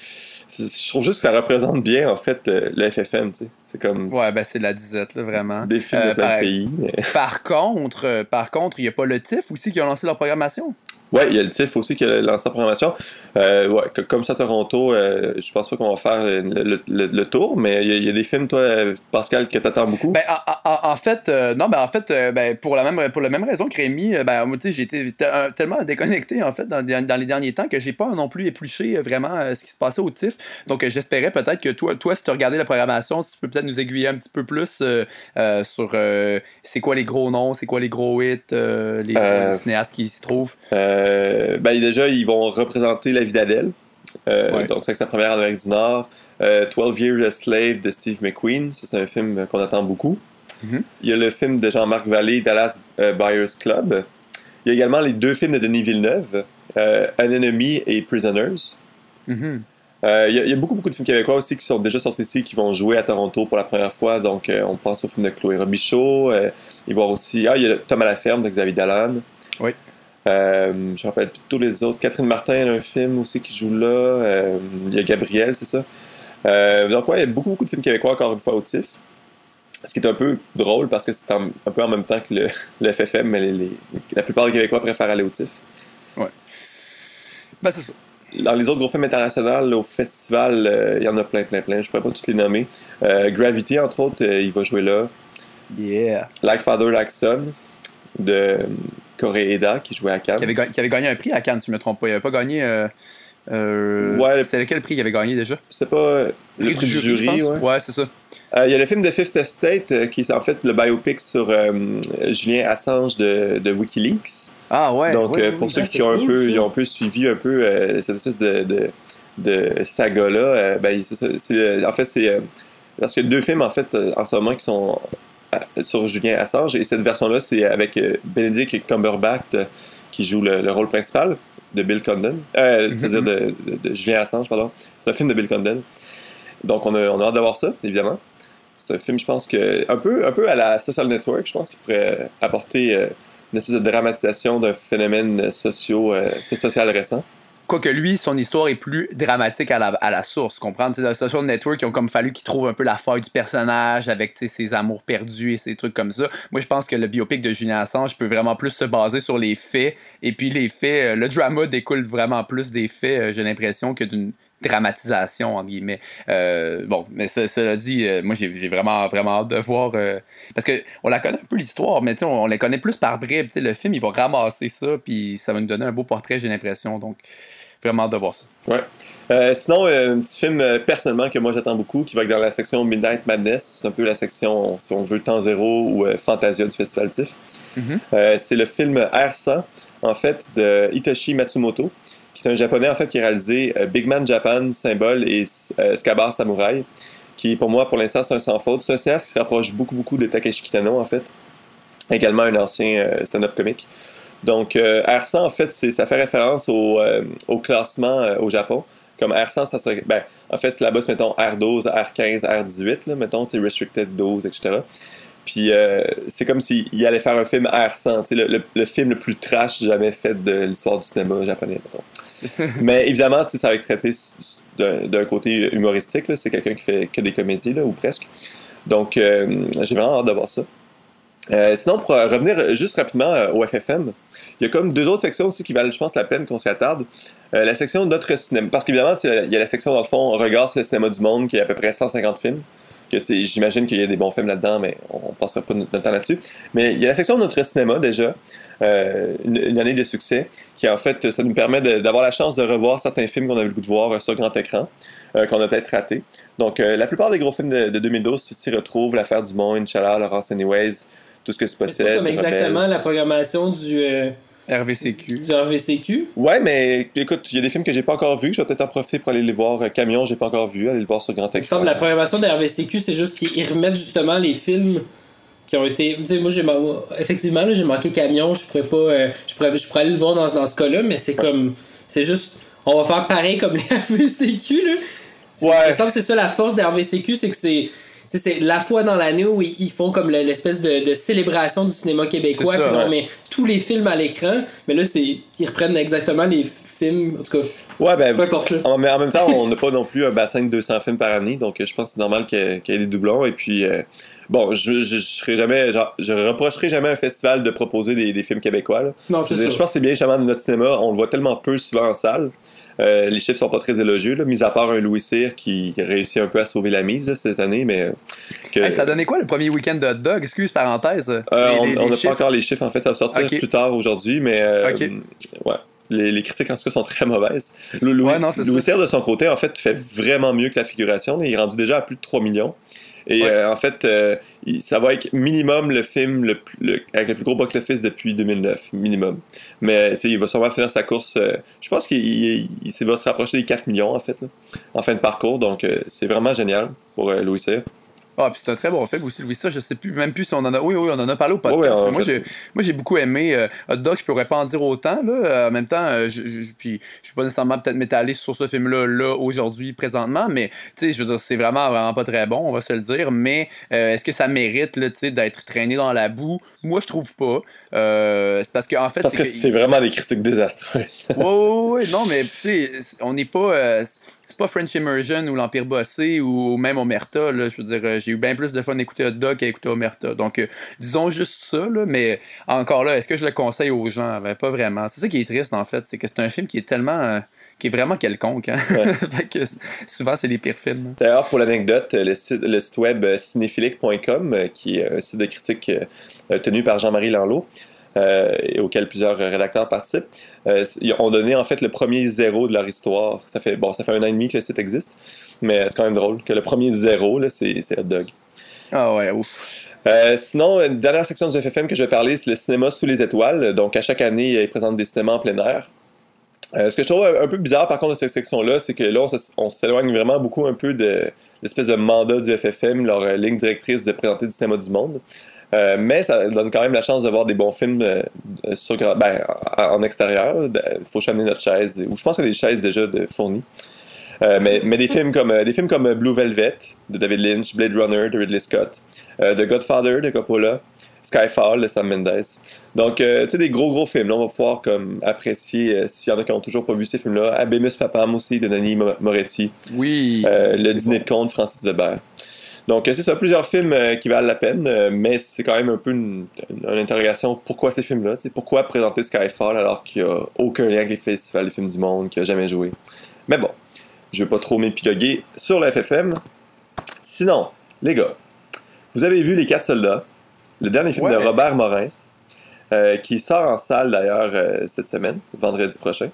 je trouve juste que ça représente bien, en fait, euh, le F F M. T'sais. C'est comme... Ouais, ben c'est de la disette, là, vraiment. Des films de euh, plein par, de pays. Mais... par contre, euh, par contre, il n'y a pas le T I F aussi qui a lancé leur programmation? Ouais, il y a le T I F aussi qui a lancé la programmation. Euh, ouais, que, comme ça, à Toronto, euh, je pense pas qu'on va faire le, le, le, le tour, mais il y, a, il y a des films, toi, Pascal, que t'attends beaucoup. Ben, en, en, en fait, euh, non, ben, en fait, euh, ben, pour la même, pour la même raison que Rémi, euh, ben, moi, tu sais, j'ai été t- un, tellement déconnecté, en fait, dans, dans les derniers temps que j'ai pas non plus épluché euh, vraiment euh, ce qui se passait au T I F. Donc, euh, j'espérais peut-être que toi, toi, si tu regardais la programmation, si tu peux peut-être nous aiguiller un petit peu plus euh, euh, sur euh, c'est quoi les gros noms, c'est quoi les gros hits, euh, les, Euh, les cinéastes qui s'y trouvent. Euh, ben, déjà, ils vont représenter La vie d'Adèle. Euh, Ouais. Donc, c'est sa première en Amérique du Nord. Euh, twelve Years a Slave de Steve McQueen. Ça, c'est un film qu'on attend beaucoup. Mhm. Il y a le film de Jean-Marc Vallée, Dallas euh, Buyers Club. Il y a également les deux films de Denis Villeneuve, euh, An Enemy et Prisoners. Mhm. Euh, Il y, a- il y a beaucoup, beaucoup de films québécois aussi qui sont déjà sortis ici, qui vont jouer à Toronto pour la première fois. Donc, euh, on pense au film de Chloé Robichaud. Euh, il va y avoir aussi... Ah, il y a le Tom à la ferme de Xavier Dolan. Oui. Euh, je me rappelle plus tous les autres. Catherine Martin, elle a un film aussi qui joue là. Euh, il y a Gabriel, c'est ça. Euh, donc, ouais, il y a beaucoup, beaucoup de films québécois, encore une fois, au T I F. Ce qui est un peu drôle parce que c'est en- un peu en même temps que le, le F F M, mais les, les- la plupart des Québécois préfèrent aller au T I F. Ouais. Ben, c'est ça. Dans les autres gros films internationaux, là, au festival, euh, il y en a plein, plein, plein. Je pourrais pas tous les nommer. Euh, Gravity, entre autres, euh, il va jouer là. Yeah. Like Father, Like Son, de euh, Koreeda, qui jouait à Cannes. Qui avait, ga- qui avait gagné un prix à Cannes, si je me trompe pas. Il avait pas gagné. Euh, euh, Ouais. C'est lequel prix qu'il avait gagné déjà? C'est pas euh, le prix du jury, je pense. ouais. Ouais, c'est ça. Euh, Il y a le film de Fifth Estate, euh, qui est en fait le biopic sur euh, Julien Assange de, de Wikileaks. Ah ouais. Donc, ouais, euh, ouais, pour ouais. ceux Ah, qui c'est ont, un cool, peu, ça. ils ont un peu suivi un peu euh, cette espèce de, de, de saga-là, euh, ben, c'est ça, c'est, euh, en fait, c'est... euh, parce qu'il y a deux films, en fait, euh, en ce moment, qui sont euh, sur Julien Assange, et cette version-là, c'est avec euh, Benedict Cumberbatch, euh, qui joue le, le rôle principal de Bill Condon, euh, Mhm. c'est-à-dire de, de, de Julien Assange, pardon. C'est un film de Bill Condon. Donc, on a, on a hâte d'avoir ça, évidemment. C'est un film, je pense, que un peu, un peu à la Social Network, je pense qu'il pourrait apporter euh, une espèce de dramatisation d'un phénomène socio, euh, social récent. Quoique lui, son histoire est plus dramatique à la, à la source, comprendre? T'sais, dans le Social Network, ils ont comme fallu qu'ils trouvent un peu la faille du personnage avec t'sais, ses amours perdus et ces trucs comme ça. Moi, je pense que le biopic de Julien Assange peut vraiment plus se baser sur les faits. Et puis les faits, euh, le drama découle vraiment plus des faits, euh, j'ai l'impression, que d'une dramatisation, entre guillemets. Euh, bon, mais ça, cela dit, euh, moi, j'ai, j'ai vraiment, vraiment hâte de voir... euh, parce que on la connaît un peu, l'histoire, mais t'sais, on, on la connaît plus par bribes. T'sais, le film, il va ramasser ça, puis ça va nous donner un beau portrait, j'ai l'impression. Donc, vraiment hâte de voir ça. Ouais. Euh, sinon, euh, un petit film, euh, personnellement, que moi j'attends beaucoup, qui va être dans la section Midnight Madness. C'est un peu la section, si on veut, Temps Zéro ou euh, Fantasia du Festival T I F. Mhm. Euh, c'est le film R cent, en fait, de Hitoshi Matsumoto, qui est un japonais, en fait, qui a réalisé euh, Big Man Japan, Symbol et euh, Scabar Samurai, qui, pour moi, pour l'instant, c'est un sans faute. C'est un cinéaste qui se rapproche beaucoup, beaucoup de Takeshi Kitano, en fait. Également un ancien euh, stand-up comique. Donc, euh, R cent, en fait, c'est, ça fait référence au, euh, au classement euh, au Japon. Comme R cent, ça serait... Ben, en fait, c'est là-bas, c'est, mettons, R douze, R quinze, R dix-huit, là, mettons, t'es Restricted douze, et cetera. Puis, euh, c'est comme s'il allait faire un film R cent, tu sais, le, le, le film le plus trash jamais fait de l'histoire du cinéma japonais, mettons. Mais évidemment, tu sais, ça va être traité d'un, d'un côté humoristique, là. C'est quelqu'un qui fait que des comédies, là, ou presque. Donc, euh, j'ai vraiment hâte de voir ça. Euh, sinon, pour euh, revenir juste rapidement euh, au F F M, il y a comme deux autres sections aussi qui valent, je pense, la peine qu'on s'y attarde. Euh, la section Notre cinéma, parce qu'évidemment, il y a la section, dans le fond, Regard sur le cinéma du monde, qui est à peu près cent cinquante films. que j'imagine qu'il y a des bons films là-dedans, mais on ne passera pas notre, notre temps là-dessus. Mais il y a la section de notre cinéma déjà, euh, une, une année de succès, qui en fait, ça nous permet de, d'avoir la chance de revoir certains films qu'on avait le goût de voir sur grand écran, euh, qu'on a peut-être ratés. Donc, euh, la plupart des gros films de, de deux mille douze s'y retrouvent, L'Affaire du Monde, Inch'Allah, Laurence Anyways, Tout ce que tu possèdes. C'est comme exactement Rebelle. La programmation du... Euh... R V C Q. Du R V C Q. Ouais, mais écoute, il y a des films que j'ai pas encore vus, je vais peut-être en profiter pour aller les voir. Camion, j'ai pas encore vu, aller le voir sur grand écran. Il me semble que la programmation de R V C Q, c'est juste qu'ils remettent justement les films qui ont été... Tu sais, moi, j'ai man... effectivement, là, j'ai manqué Camion, je pourrais pas... Euh, je, pourrais... je pourrais aller le voir dans, dans ce cas-là, mais c'est comme... C'est juste... On va faire pareil comme les R V C Q, là. C'est... Ouais. Il me semble que c'est ça la force des R V C Q, c'est que c'est... C'est, c'est la fois dans l'année où ils font comme l'espèce de, de célébration du cinéma québécois, puis ouais. On met tous les films à l'écran, mais là, c'est ils reprennent exactement les films, en tout cas, ouais, ben, peu importe. Là. En, en même temps, on n'a pas non plus un bassin de deux cents films par année, donc je pense que c'est normal qu'il y ait, qu'il y ait des doublons, et puis, euh, bon, je, je, je serai jamais, genre, je reprocherai jamais à un festival de proposer des, des films québécois, là. Non, c'est je, ça. Je pense que c'est bien justement de notre cinéma, on le voit tellement peu souvent en salle. Euh, les chiffres sont pas très élogieux, là, mis à part un Louis Cyr qui réussit un peu à sauver la mise là, cette année. Mais que... hey, ça a donné quoi le premier week-end de hot dog? Excuse, parenthèse. Euh, les, on n'a pas encore les chiffres, en fait, ça va sortir okay. plus tard aujourd'hui, mais euh, okay. ouais. Les, les critiques en tout cas sont très mauvaises. Le, Louis, ouais, non, Louis Cyr de son côté, en fait, fait vraiment mieux que la figuration. Il est rendu déjà à plus de trois millions. Et ouais. euh, en fait, euh, il, ça va être minimum le film le, le, avec le plus gros box-office depuis deux mille neuf, minimum. Mais il va sûrement finir sa course. Euh, je pense qu'il il, il, il va se rapprocher des quatre millions en fait, là, en fin de parcours. Donc euh, c'est vraiment génial pour euh, Louis Cyr. Ah, puis c'est un très bon film aussi, Louis. Ça, je sais plus, même plus si on en a. Oui, oui, on en a parlé au podcast. Oh, oui, moi, j'ai, moi, j'ai beaucoup aimé euh, Hot Dog. Je pourrais pas en dire autant, là. Euh, en même temps, euh, je, je, puis je suis pas nécessairement peut-être m'étaler sur ce film-là, là, aujourd'hui, présentement, mais, tu sais, je veux dire, c'est vraiment, vraiment pas très bon, on va se le dire. Mais euh, est-ce que ça mérite, là, tu sais, d'être traîné dans la boue? Moi, je trouve pas. Euh, c'est parce qu'en fait. Parce c'est que, que c'est vraiment des critiques désastreuses. Oui, oui, oui, non, mais, tu sais, on n'est pas. Euh, c'est pas French Immersion ou l'Empire Bossé ou même Omerta, là, je veux dire, j'ai eu bien plus de fun d'écouter Hot Dog qu'à écouter Omerta. Donc, euh, disons juste ça, là, mais encore là, est-ce que je le conseille aux gens? Ben, pas vraiment. C'est ça qui est triste, en fait, c'est que c'est un film qui est tellement... Euh, qui est vraiment quelconque, hein? Ouais. Fait que souvent, c'est les pires films. D'ailleurs, pour l'anecdote, le site, le site web cinéphilique point com, qui est un site de critique euh, tenu par Jean-Marie Lanlot, Euh, et auquel plusieurs rédacteurs participent, euh, ils ont donné en fait le premier zéro de leur histoire. Ça fait bon, ça fait un an et demi que le site existe, mais c'est quand même drôle que le premier zéro, là, c'est, c'est Hot Dog. Ah ouais, ouf. Euh, sinon, une dernière section du F F M que je vais parler, c'est le cinéma sous les étoiles. Donc, à chaque année, ils présentent des cinémas en plein air. Euh, ce que je trouve un, un peu bizarre, par contre, de cette section-là, c'est que là, on, on s'éloigne vraiment beaucoup un peu de l'espèce de mandat du F F M, leur euh, ligne directrice de présenter du cinéma du monde. Euh, mais ça donne quand même la chance de voir des bons films euh, sur, ben, en, en extérieur. Il faut amener notre chaise, ou je pense qu'il y a des chaises déjà de, fournies. Euh, mais, mais des films comme des films comme Blue Velvet de David Lynch, Blade Runner de Ridley Scott, euh, The Godfather de Coppola, Skyfall de Sam Mendes. Donc, euh, tu sais, des gros gros films. Là, on va pouvoir comme, apprécier, euh, s'il y en a qui n'ont toujours pas vu ces films-là. Abemus Papam aussi de Nanni Moretti. Oui. Euh, le Dîner bon. de Conte, Francis Weber. Donc, c'est ça, plusieurs films euh, qui valent la peine, euh, mais c'est quand même un peu une, une, une interrogation. Pourquoi ces films-là? T'sais, pourquoi présenter Skyfall alors qu'il n'y a aucun lien avec les festivals des films du monde, qu'il n'a jamais joué? Mais bon, je ne vais pas trop m'épiloguer sur la F F M. Sinon, les gars, vous avez vu Les Quatre Soldats, le dernier film ouais. de Robert Morin, euh, qui sort en salle d'ailleurs euh, cette semaine, vendredi prochain.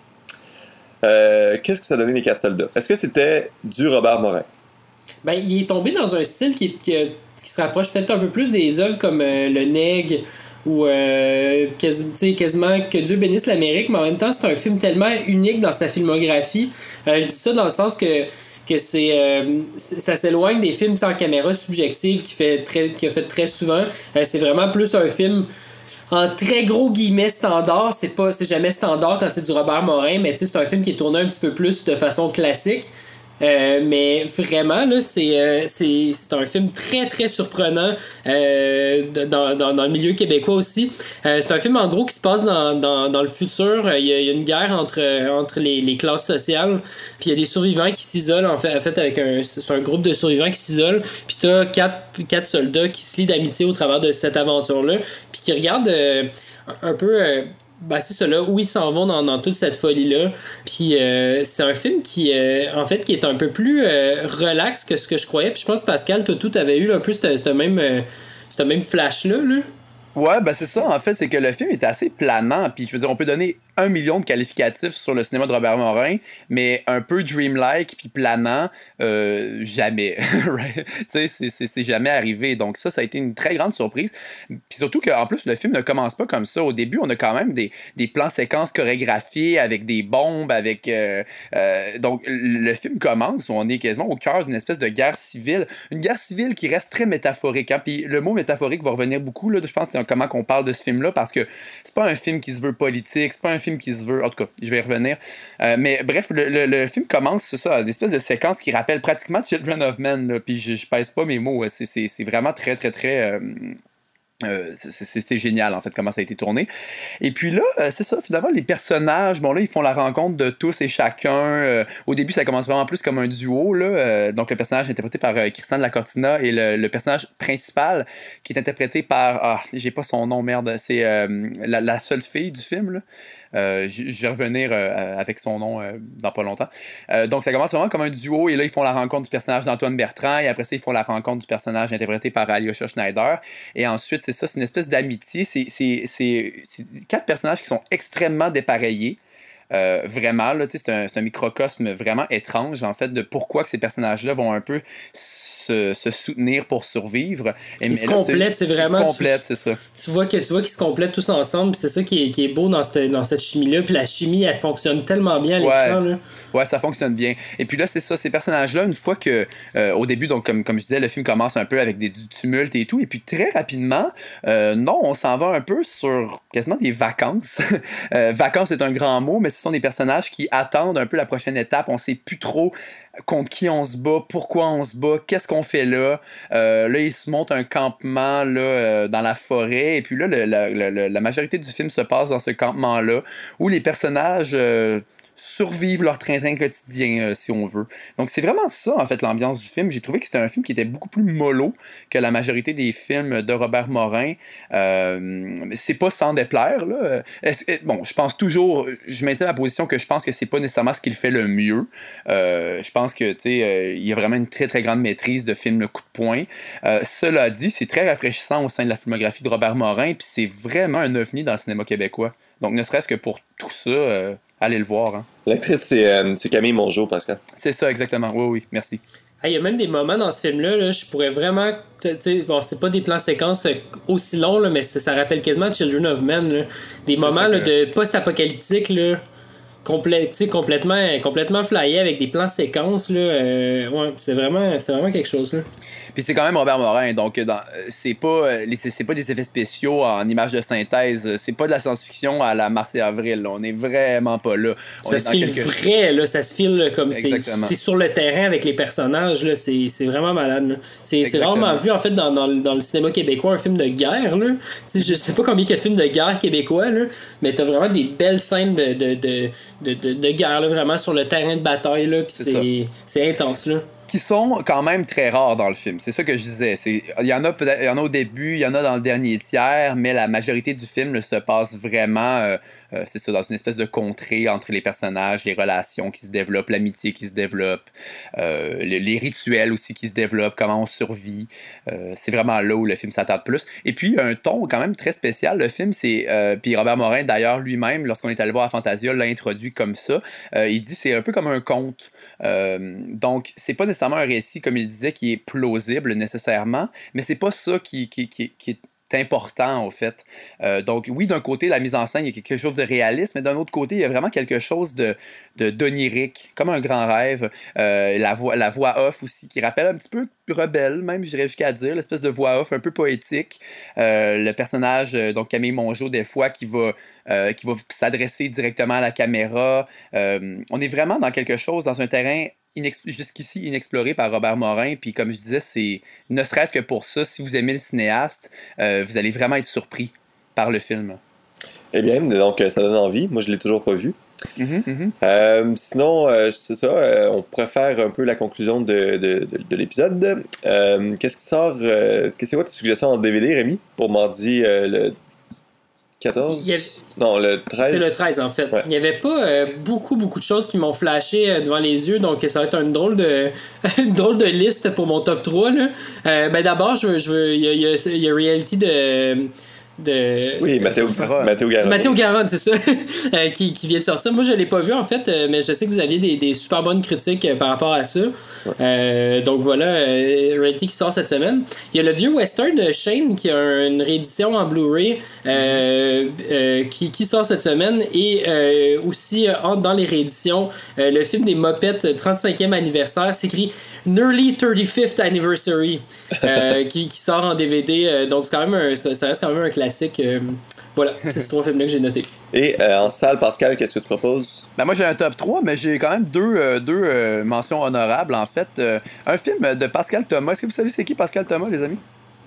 Euh, qu'est-ce que ça a donné Les Quatre Soldats? Est-ce que c'était du Robert Morin? Ben, il est tombé dans un style qui, qui, qui se rapproche peut-être un peu plus des œuvres comme euh, Le Nègre ou euh, quasi, quasiment Que Dieu bénisse l'Amérique, mais en même temps, c'est un film tellement unique dans sa filmographie. Euh, je dis ça dans le sens que, que c'est, euh, ça s'éloigne des films sans caméra subjective qu'il fait très, qu'il a fait très souvent. Euh, c'est vraiment plus un film en très gros guillemets standard. C'est, pas, c'est jamais standard quand c'est du Robert Morin, mais c'est un film qui est tourné un petit peu plus de façon classique. Euh, mais vraiment, là, c'est, euh, c'est, c'est un film très, très surprenant euh, dans, dans, dans le milieu québécois aussi. Euh, c'est un film, en gros, qui se passe dans, dans, dans le futur. Il y, a, il y a une guerre entre, entre les, les classes sociales. Puis il y a des survivants qui s'isolent, en fait, en fait avec un, c'est un groupe de survivants qui s'isolent. Puis t'as quatre, quatre soldats qui se lient d'amitié au travers de cette aventure-là. Puis qui regardent euh, un peu... Euh, ben c'est ça là, où ils s'en vont dans, dans toute cette folie-là. Puis euh, c'est un film qui, euh, en fait, qui est un peu plus euh, relax que ce que je croyais. Puis je pense, Pascal, toi, tout avait eu un peu ce même, euh, ce même flash-là, là. Ouais, ben c'est ça, en fait, c'est que le film est assez planant, puis je veux dire, on peut donner un million de qualificatifs sur le cinéma de Robert Morin, mais un peu dreamlike puis planant, euh, jamais. Right? Tu sais, c'est jamais arrivé. Donc ça, ça a été une très grande surprise. Puis surtout qu'en plus, le film ne commence pas comme ça. Au début, on a quand même des, des plans séquences chorégraphiés avec des bombes, avec... Euh, euh, donc le film commence, on est quasiment au cœur d'une espèce de guerre civile. Une guerre civile qui reste très métaphorique. Hein? Puis le mot métaphorique va revenir beaucoup, là, je pense, comment qu'on parle de ce film-là, parce que c'est pas un film qui se veut politique, c'est pas un film qui se veut... En tout cas, je vais y revenir. Euh, mais bref, le, le, le film commence, c'est ça, une espèce de séquence qui rappelle pratiquement Children of Men, là, puis je, je pèse pas mes mots, c'est vraiment très, très, très... Euh, Euh, c'est génial en fait comment ça a été tourné. Et puis là, euh, c'est ça, finalement les personnages, bon là ils font la rencontre de tous et chacun. Euh, au début ça commence vraiment plus comme un duo là. Euh, donc le personnage interprété par euh, Christian de la Cortina et le, le personnage principal qui est interprété par, ah j'ai pas son nom, merde, c'est euh, la, la seule fille du film là. Euh, je vais revenir euh, avec son nom euh, dans pas longtemps. Euh, donc ça commence vraiment comme un duo et là ils font la rencontre du personnage d'Antoine Bertrand et après ça ils font la rencontre du personnage interprété par Alyosha Schneider et ensuite c'est ça, c'est une espèce d'amitié. C'est quatre personnages qui sont extrêmement dépareillés. Euh, vraiment, là, c'est un, un microcosme vraiment étrange, en fait, de pourquoi que ces personnages-là vont un peu se, se soutenir pour survivre. Et, ils se complètent, c'est vraiment... Ils se complètent, c'est ça. Tu vois qu'ils qu'ils se complètent tous ensemble, c'est ça qui est, qui est beau dans cette, dans cette chimie-là. Puis la chimie, elle fonctionne tellement bien à l'écran, ouais. là. Ouais, ça fonctionne bien. Et puis là, c'est ça, ces personnages-là, une fois que, euh, au début, donc comme, comme je disais, le film commence un peu avec des, du tumulte et tout, et puis très rapidement, euh, non, on s'en va un peu sur quasiment des vacances. euh, vacances, c'est un grand mot, mais ce sont des personnages qui attendent un peu la prochaine étape. On sait plus trop contre qui on se bat, pourquoi on se bat, qu'est-ce qu'on fait là. Euh, là, ils se montent un campement là, euh, dans la forêt, et puis là, le, le, le, la majorité du film se passe dans ce campement-là, où les personnages... Euh, survivre leur train-train quotidien, euh, si on veut. Donc, c'est vraiment ça, en fait, l'ambiance du film. J'ai trouvé que c'était un film qui était beaucoup plus mollo que la majorité des films de Robert Morin. Euh, c'est pas sans déplaire, là. Bon, je pense toujours... Je maintiens la position que je pense que c'est pas nécessairement ce qu'il fait le mieux. Euh, je pense que, tu sais, euh, il y a vraiment une très, très grande maîtrise de film le coup de poing. Euh, cela dit, c'est très rafraîchissant au sein de la filmographie de Robert Morin, puis c'est vraiment un ovni dans le cinéma québécois. Donc, ne serait-ce que pour tout ça... Euh, allez le voir. Hein. L'actrice, c'est euh, Camille Mongeau, Pascal. C'est ça, exactement. Oui, oui, merci. Il ah, y a même des moments dans ce film-là, là, je pourrais vraiment... Bon, c'est pas des plans séquences aussi longs, là, mais ça rappelle quasiment Children of Men. Là. Des moments là, que... de post-apocalyptique, là, complè complètement, complètement flyés avec des plans séquences. Euh, ouais, c'est vraiment, vraiment quelque chose. Là. Puis c'est quand même Robert Morin, donc c'est pas, c'est pas des effets spéciaux en images de synthèse, c'est pas de la science-fiction à la Mars et Avril, là. On est vraiment pas là. On ça se file quelque... vrai, là, ça se file là, comme c'est sur le terrain avec les personnages, c'est vraiment malade. C'est rarement vu en fait dans, dans, dans le cinéma québécois un film de guerre. Là. Je sais pas combien il y a de films de guerre québécois, là, mais t'as vraiment des belles scènes de, de, de, de, de, de guerre là, vraiment sur le terrain de bataille, c'est intense. Là. Qui sont quand même très rares dans le film. C'est ça que je disais. Il y en a peut-être, il y en a au début, il y en a dans le dernier tiers, mais la majorité du film là, se passe vraiment, euh, euh, c'est ça, dans une espèce de contrée entre les personnages, les relations qui se développent, l'amitié qui se développe, euh, les, les rituels aussi qui se développent, comment on survit. Euh, c'est vraiment là où le film s'attarde plus. Et puis, il y a un ton quand même très spécial. Le film, c'est... Euh, puis Robert Morin, d'ailleurs, lui-même, lorsqu'on est allé voir à Fantasia, l'a introduit comme ça. Euh, il dit c'est un peu comme un conte. Euh, donc, c'est pas nécessairement un récit, comme il disait, qui est plausible nécessairement, mais c'est pas ça qui, qui, qui, qui est important, au fait. Euh, donc, oui, d'un côté, la mise en scène, il y a quelque chose de réaliste, mais d'un autre côté, il y a vraiment quelque chose de, de d'onirique, comme un grand rêve. Euh, la, voix, la voix off aussi, qui rappelle un petit peu rebelle, même, je dirais jusqu'à dire, l'espèce de voix off un peu poétique. Euh, le personnage, donc Camille Mongeau, des fois, qui va, euh, qui va s'adresser directement à la caméra. Euh, on est vraiment dans quelque chose, dans un terrain jusqu'ici inexploré par Robert Morin, puis comme je disais, c'est ne serait-ce que pour ça, si vous aimez le cinéaste, euh, vous allez vraiment être surpris par le film. Eh bien, donc ça donne envie. Moi, je l'ai toujours pas vu. Mm-hmm, mm-hmm. Euh, sinon, euh, c'est ça, euh, on pourrait faire un peu la conclusion de, de, de, de l'épisode. Euh, Qu'est-ce qui sort, euh, c'est quoi tes suggestions en D V D, Rémi, pour mardi euh, le quatorze? Il y avait- Non, le treize. C'est le treize, en fait. Ouais. Il n'y avait pas euh, beaucoup, beaucoup de choses qui m'ont flashé euh, devant les yeux, donc ça va être une drôle de, une drôle de liste pour mon top trois. Là. Euh, ben d'abord, je veux, je veux, il y a, il y a, il y a Reality de... de Oui, Matteo, Garonne. Matteo Garonne. Matteo Garonne, c'est ça, euh, qui, qui vient de sortir. Moi, je l'ai pas vu, en fait, euh, mais je sais que vous aviez des, des super bonnes critiques euh, par rapport à ça. Ouais. Euh, donc voilà, euh, Reality qui sort cette semaine. Il y a le vieux western de Shane qui a une réédition en Blu-ray euh, euh, qui, qui sort cette semaine. Et euh, aussi, euh, entre dans les rééditions, euh, le film des Muppets trente-cinquième anniversaire s'écrit Nearly thirty-fifth Anniversary euh, qui, qui sort en D V D. Euh, donc c'est quand même un, ça, ça reste quand même un classique. Euh, voilà, c'est ces trois films-là que j'ai notés. Et euh, en salle, Pascal, qu'est-ce que tu proposes? Ben moi j'ai un top trois, mais j'ai quand même deux, euh, deux euh, mentions honorables en fait. Euh, un film de Pascal Thomas. Est-ce que vous savez c'est qui Pascal Thomas, les amis?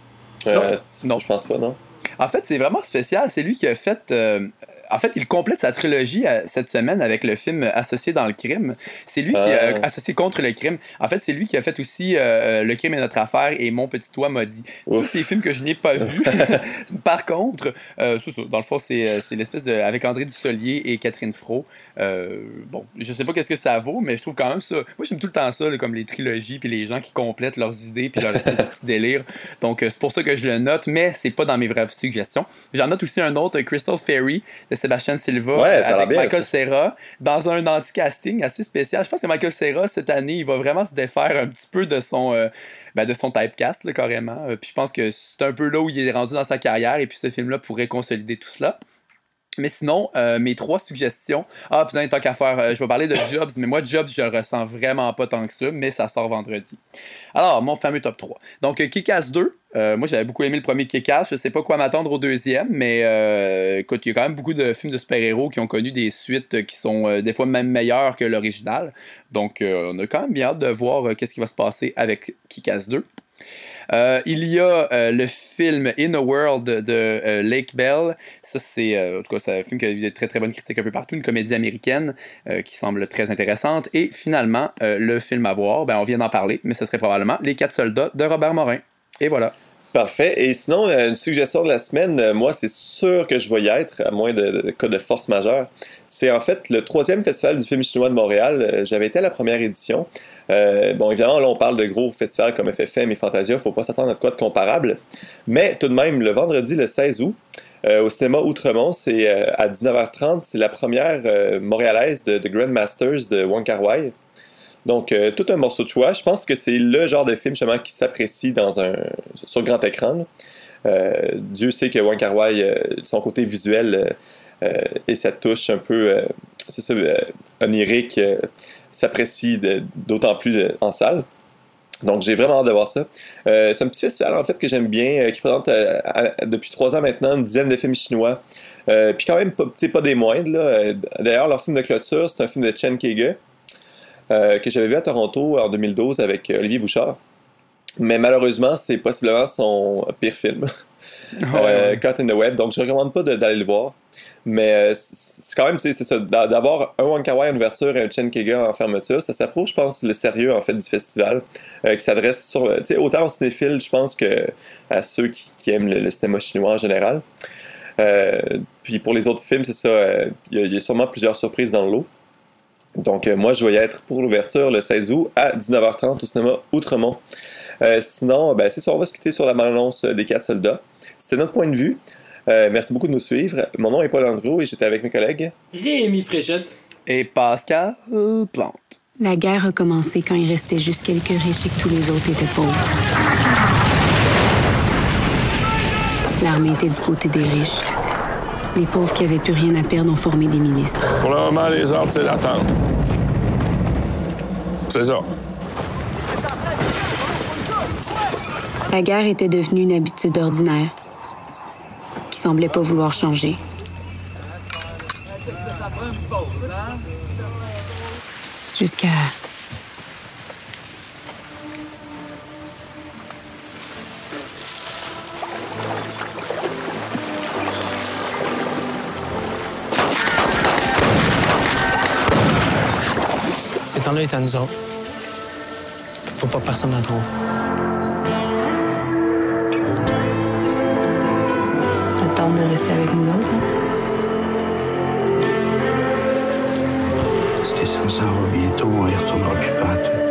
Euh, Non. Je pense pas, non. En fait, c'est vraiment spécial. C'est lui qui a fait. Euh, en fait, il complète sa trilogie euh, cette semaine avec le film Associé dans le crime. C'est lui qui Euh. a associé contre le crime. En fait, c'est lui qui a fait aussi euh, Le crime est notre affaire et Mon petit toit maudit. Ouf. Tous les films que je n'ai pas vus. Par contre, euh, c'est ça. Dans le fond, c'est, euh, c'est l'espèce de. Avec André Dussolier et Catherine Fro. Euh, bon, je sais pas qu'est-ce que ça vaut, mais je trouve quand même ça. Moi, j'aime tout le temps ça, là, comme les trilogies, puis les gens qui complètent leurs idées, puis leur espèce de petit délire. Donc, euh, c'est pour ça que je le note, mais c'est pas dans mes vraies suggestions. J'en note aussi un autre, Crystal Fairy, de Sébastien Silva, Ouais, ça a l'air avec bien, Michael ça. Cera, dans un anti-casting assez spécial. Je pense que Michael Cera, cette année, il va vraiment se défaire un petit peu de son, euh, ben, de son typecast, là, carrément. Euh, puis je pense que c'est un peu là où il est rendu dans sa carrière, et puis ce film-là pourrait consolider tout cela. Mais sinon, euh, mes trois suggestions. Ah, putain, tant qu'à faire, euh, je vais parler de Jobs, mais moi, Jobs, je le ressens vraiment pas tant que ça, mais ça sort vendredi. Alors, mon fameux top trois. Donc, euh, Kick-Ass deux. Euh, moi, j'avais beaucoup aimé le premier Kick-Ass. Je sais pas quoi m'attendre au deuxième, mais euh, écoute, il y a quand même beaucoup de films de super-héros qui ont connu des suites qui sont euh, des fois même meilleures que l'original. Donc, euh, on a quand même bien hâte de voir euh, qu'est-ce qui va se passer avec Kick-Ass deux. Euh, il y a euh, le film In a World de euh, Lake Bell. Ça, c'est, euh, en tout cas, c'est un film qui a eu de très très bonnes critiques un peu partout, une comédie américaine euh, qui semble très intéressante. Et finalement, euh, le film à voir, ben, on vient d'en parler, mais ce serait probablement Les Quatre Soldats de Robert Morin. Et voilà. Parfait. Et sinon, euh, une suggestion de la semaine, euh, moi, c'est sûr que je vais y être, à moins de, de cas de force majeure. C'est en fait le troisième festival du film chinois de Montréal. Euh, j'avais été à la première édition. Euh, bon, évidemment, là, on parle de gros festivals comme F F M et Fantasia. Il ne faut pas s'attendre à quoi de comparable. Mais tout de même, le vendredi, le seize août, euh, au cinéma Outremont, c'est euh, à dix-neuf heures trente, c'est la première euh, montréalaise de, de Grandmasters de Wong Kar-wai. Donc, euh, tout un morceau de choix. Je pense que c'est le genre de film justement qui s'apprécie dans un, sur grand écran. Euh, Dieu sait que Wong Kar-wai, euh, son côté visuel euh, euh, et sa touche un peu, euh, c'est ça, euh, onirique, euh, s'apprécie de, d'autant plus de, en salle. Donc, j'ai vraiment hâte de voir ça. Euh, c'est un petit festival, en fait, que j'aime bien, euh, qui présente euh, à, depuis trois ans maintenant une dizaine de films chinois. Euh, Puis quand même, pas, pas des moindres. Là. D'ailleurs, leur film de clôture, c'est un film de Chen Kaige. Euh, que j'avais vu à Toronto en deux mille douze avec euh, Olivier Bouchard. Mais malheureusement, c'est possiblement son pire film. Ouais, euh, ouais. Caught in the Web. Donc, je ne recommande pas de, d'aller le voir. Mais euh, c'est quand même, c'est ça, d'avoir un Wong Kar-wai en ouverture et un Chen Kaige en fermeture, ça s'approuve, je pense, le sérieux en fait du festival, euh, qui s'adresse sur, autant aux cinéphiles, je pense, que à ceux qui, qui aiment le, le cinéma chinois en général. Euh, puis pour les autres films, c'est ça, euh, il y, y a sûrement plusieurs surprises dans le lot. Donc, euh, moi, je vais y être pour l'ouverture le seize août à dix-neuf heures trente au cinéma Outremont. Euh, sinon, ben, c'est ça, on va se quitter sur la bande-annonce des Quatre Soldats. C'était notre point de vue. Euh, merci beaucoup de nous suivre. Mon nom est Paul Andrew et j'étais avec mes collègues. Rémi Fréchette. Et Pascal Plante. La guerre a commencé quand il restait juste quelques riches et que tous les autres étaient pauvres. L'armée était du côté des riches. Les pauvres qui avaient plus rien à perdre ont formé des milices. Pour le moment, les ordres, c'est d'attendre. C'est ça. La guerre était devenue une habitude ordinaire qui semblait pas vouloir changer. Jusqu'à... Ces temps-là est à nous autres. Faut pas que personne n'en trouve. Ça te tente de rester avec nous autres, hein? ça s'en va bientôt, on y retournera plus pas.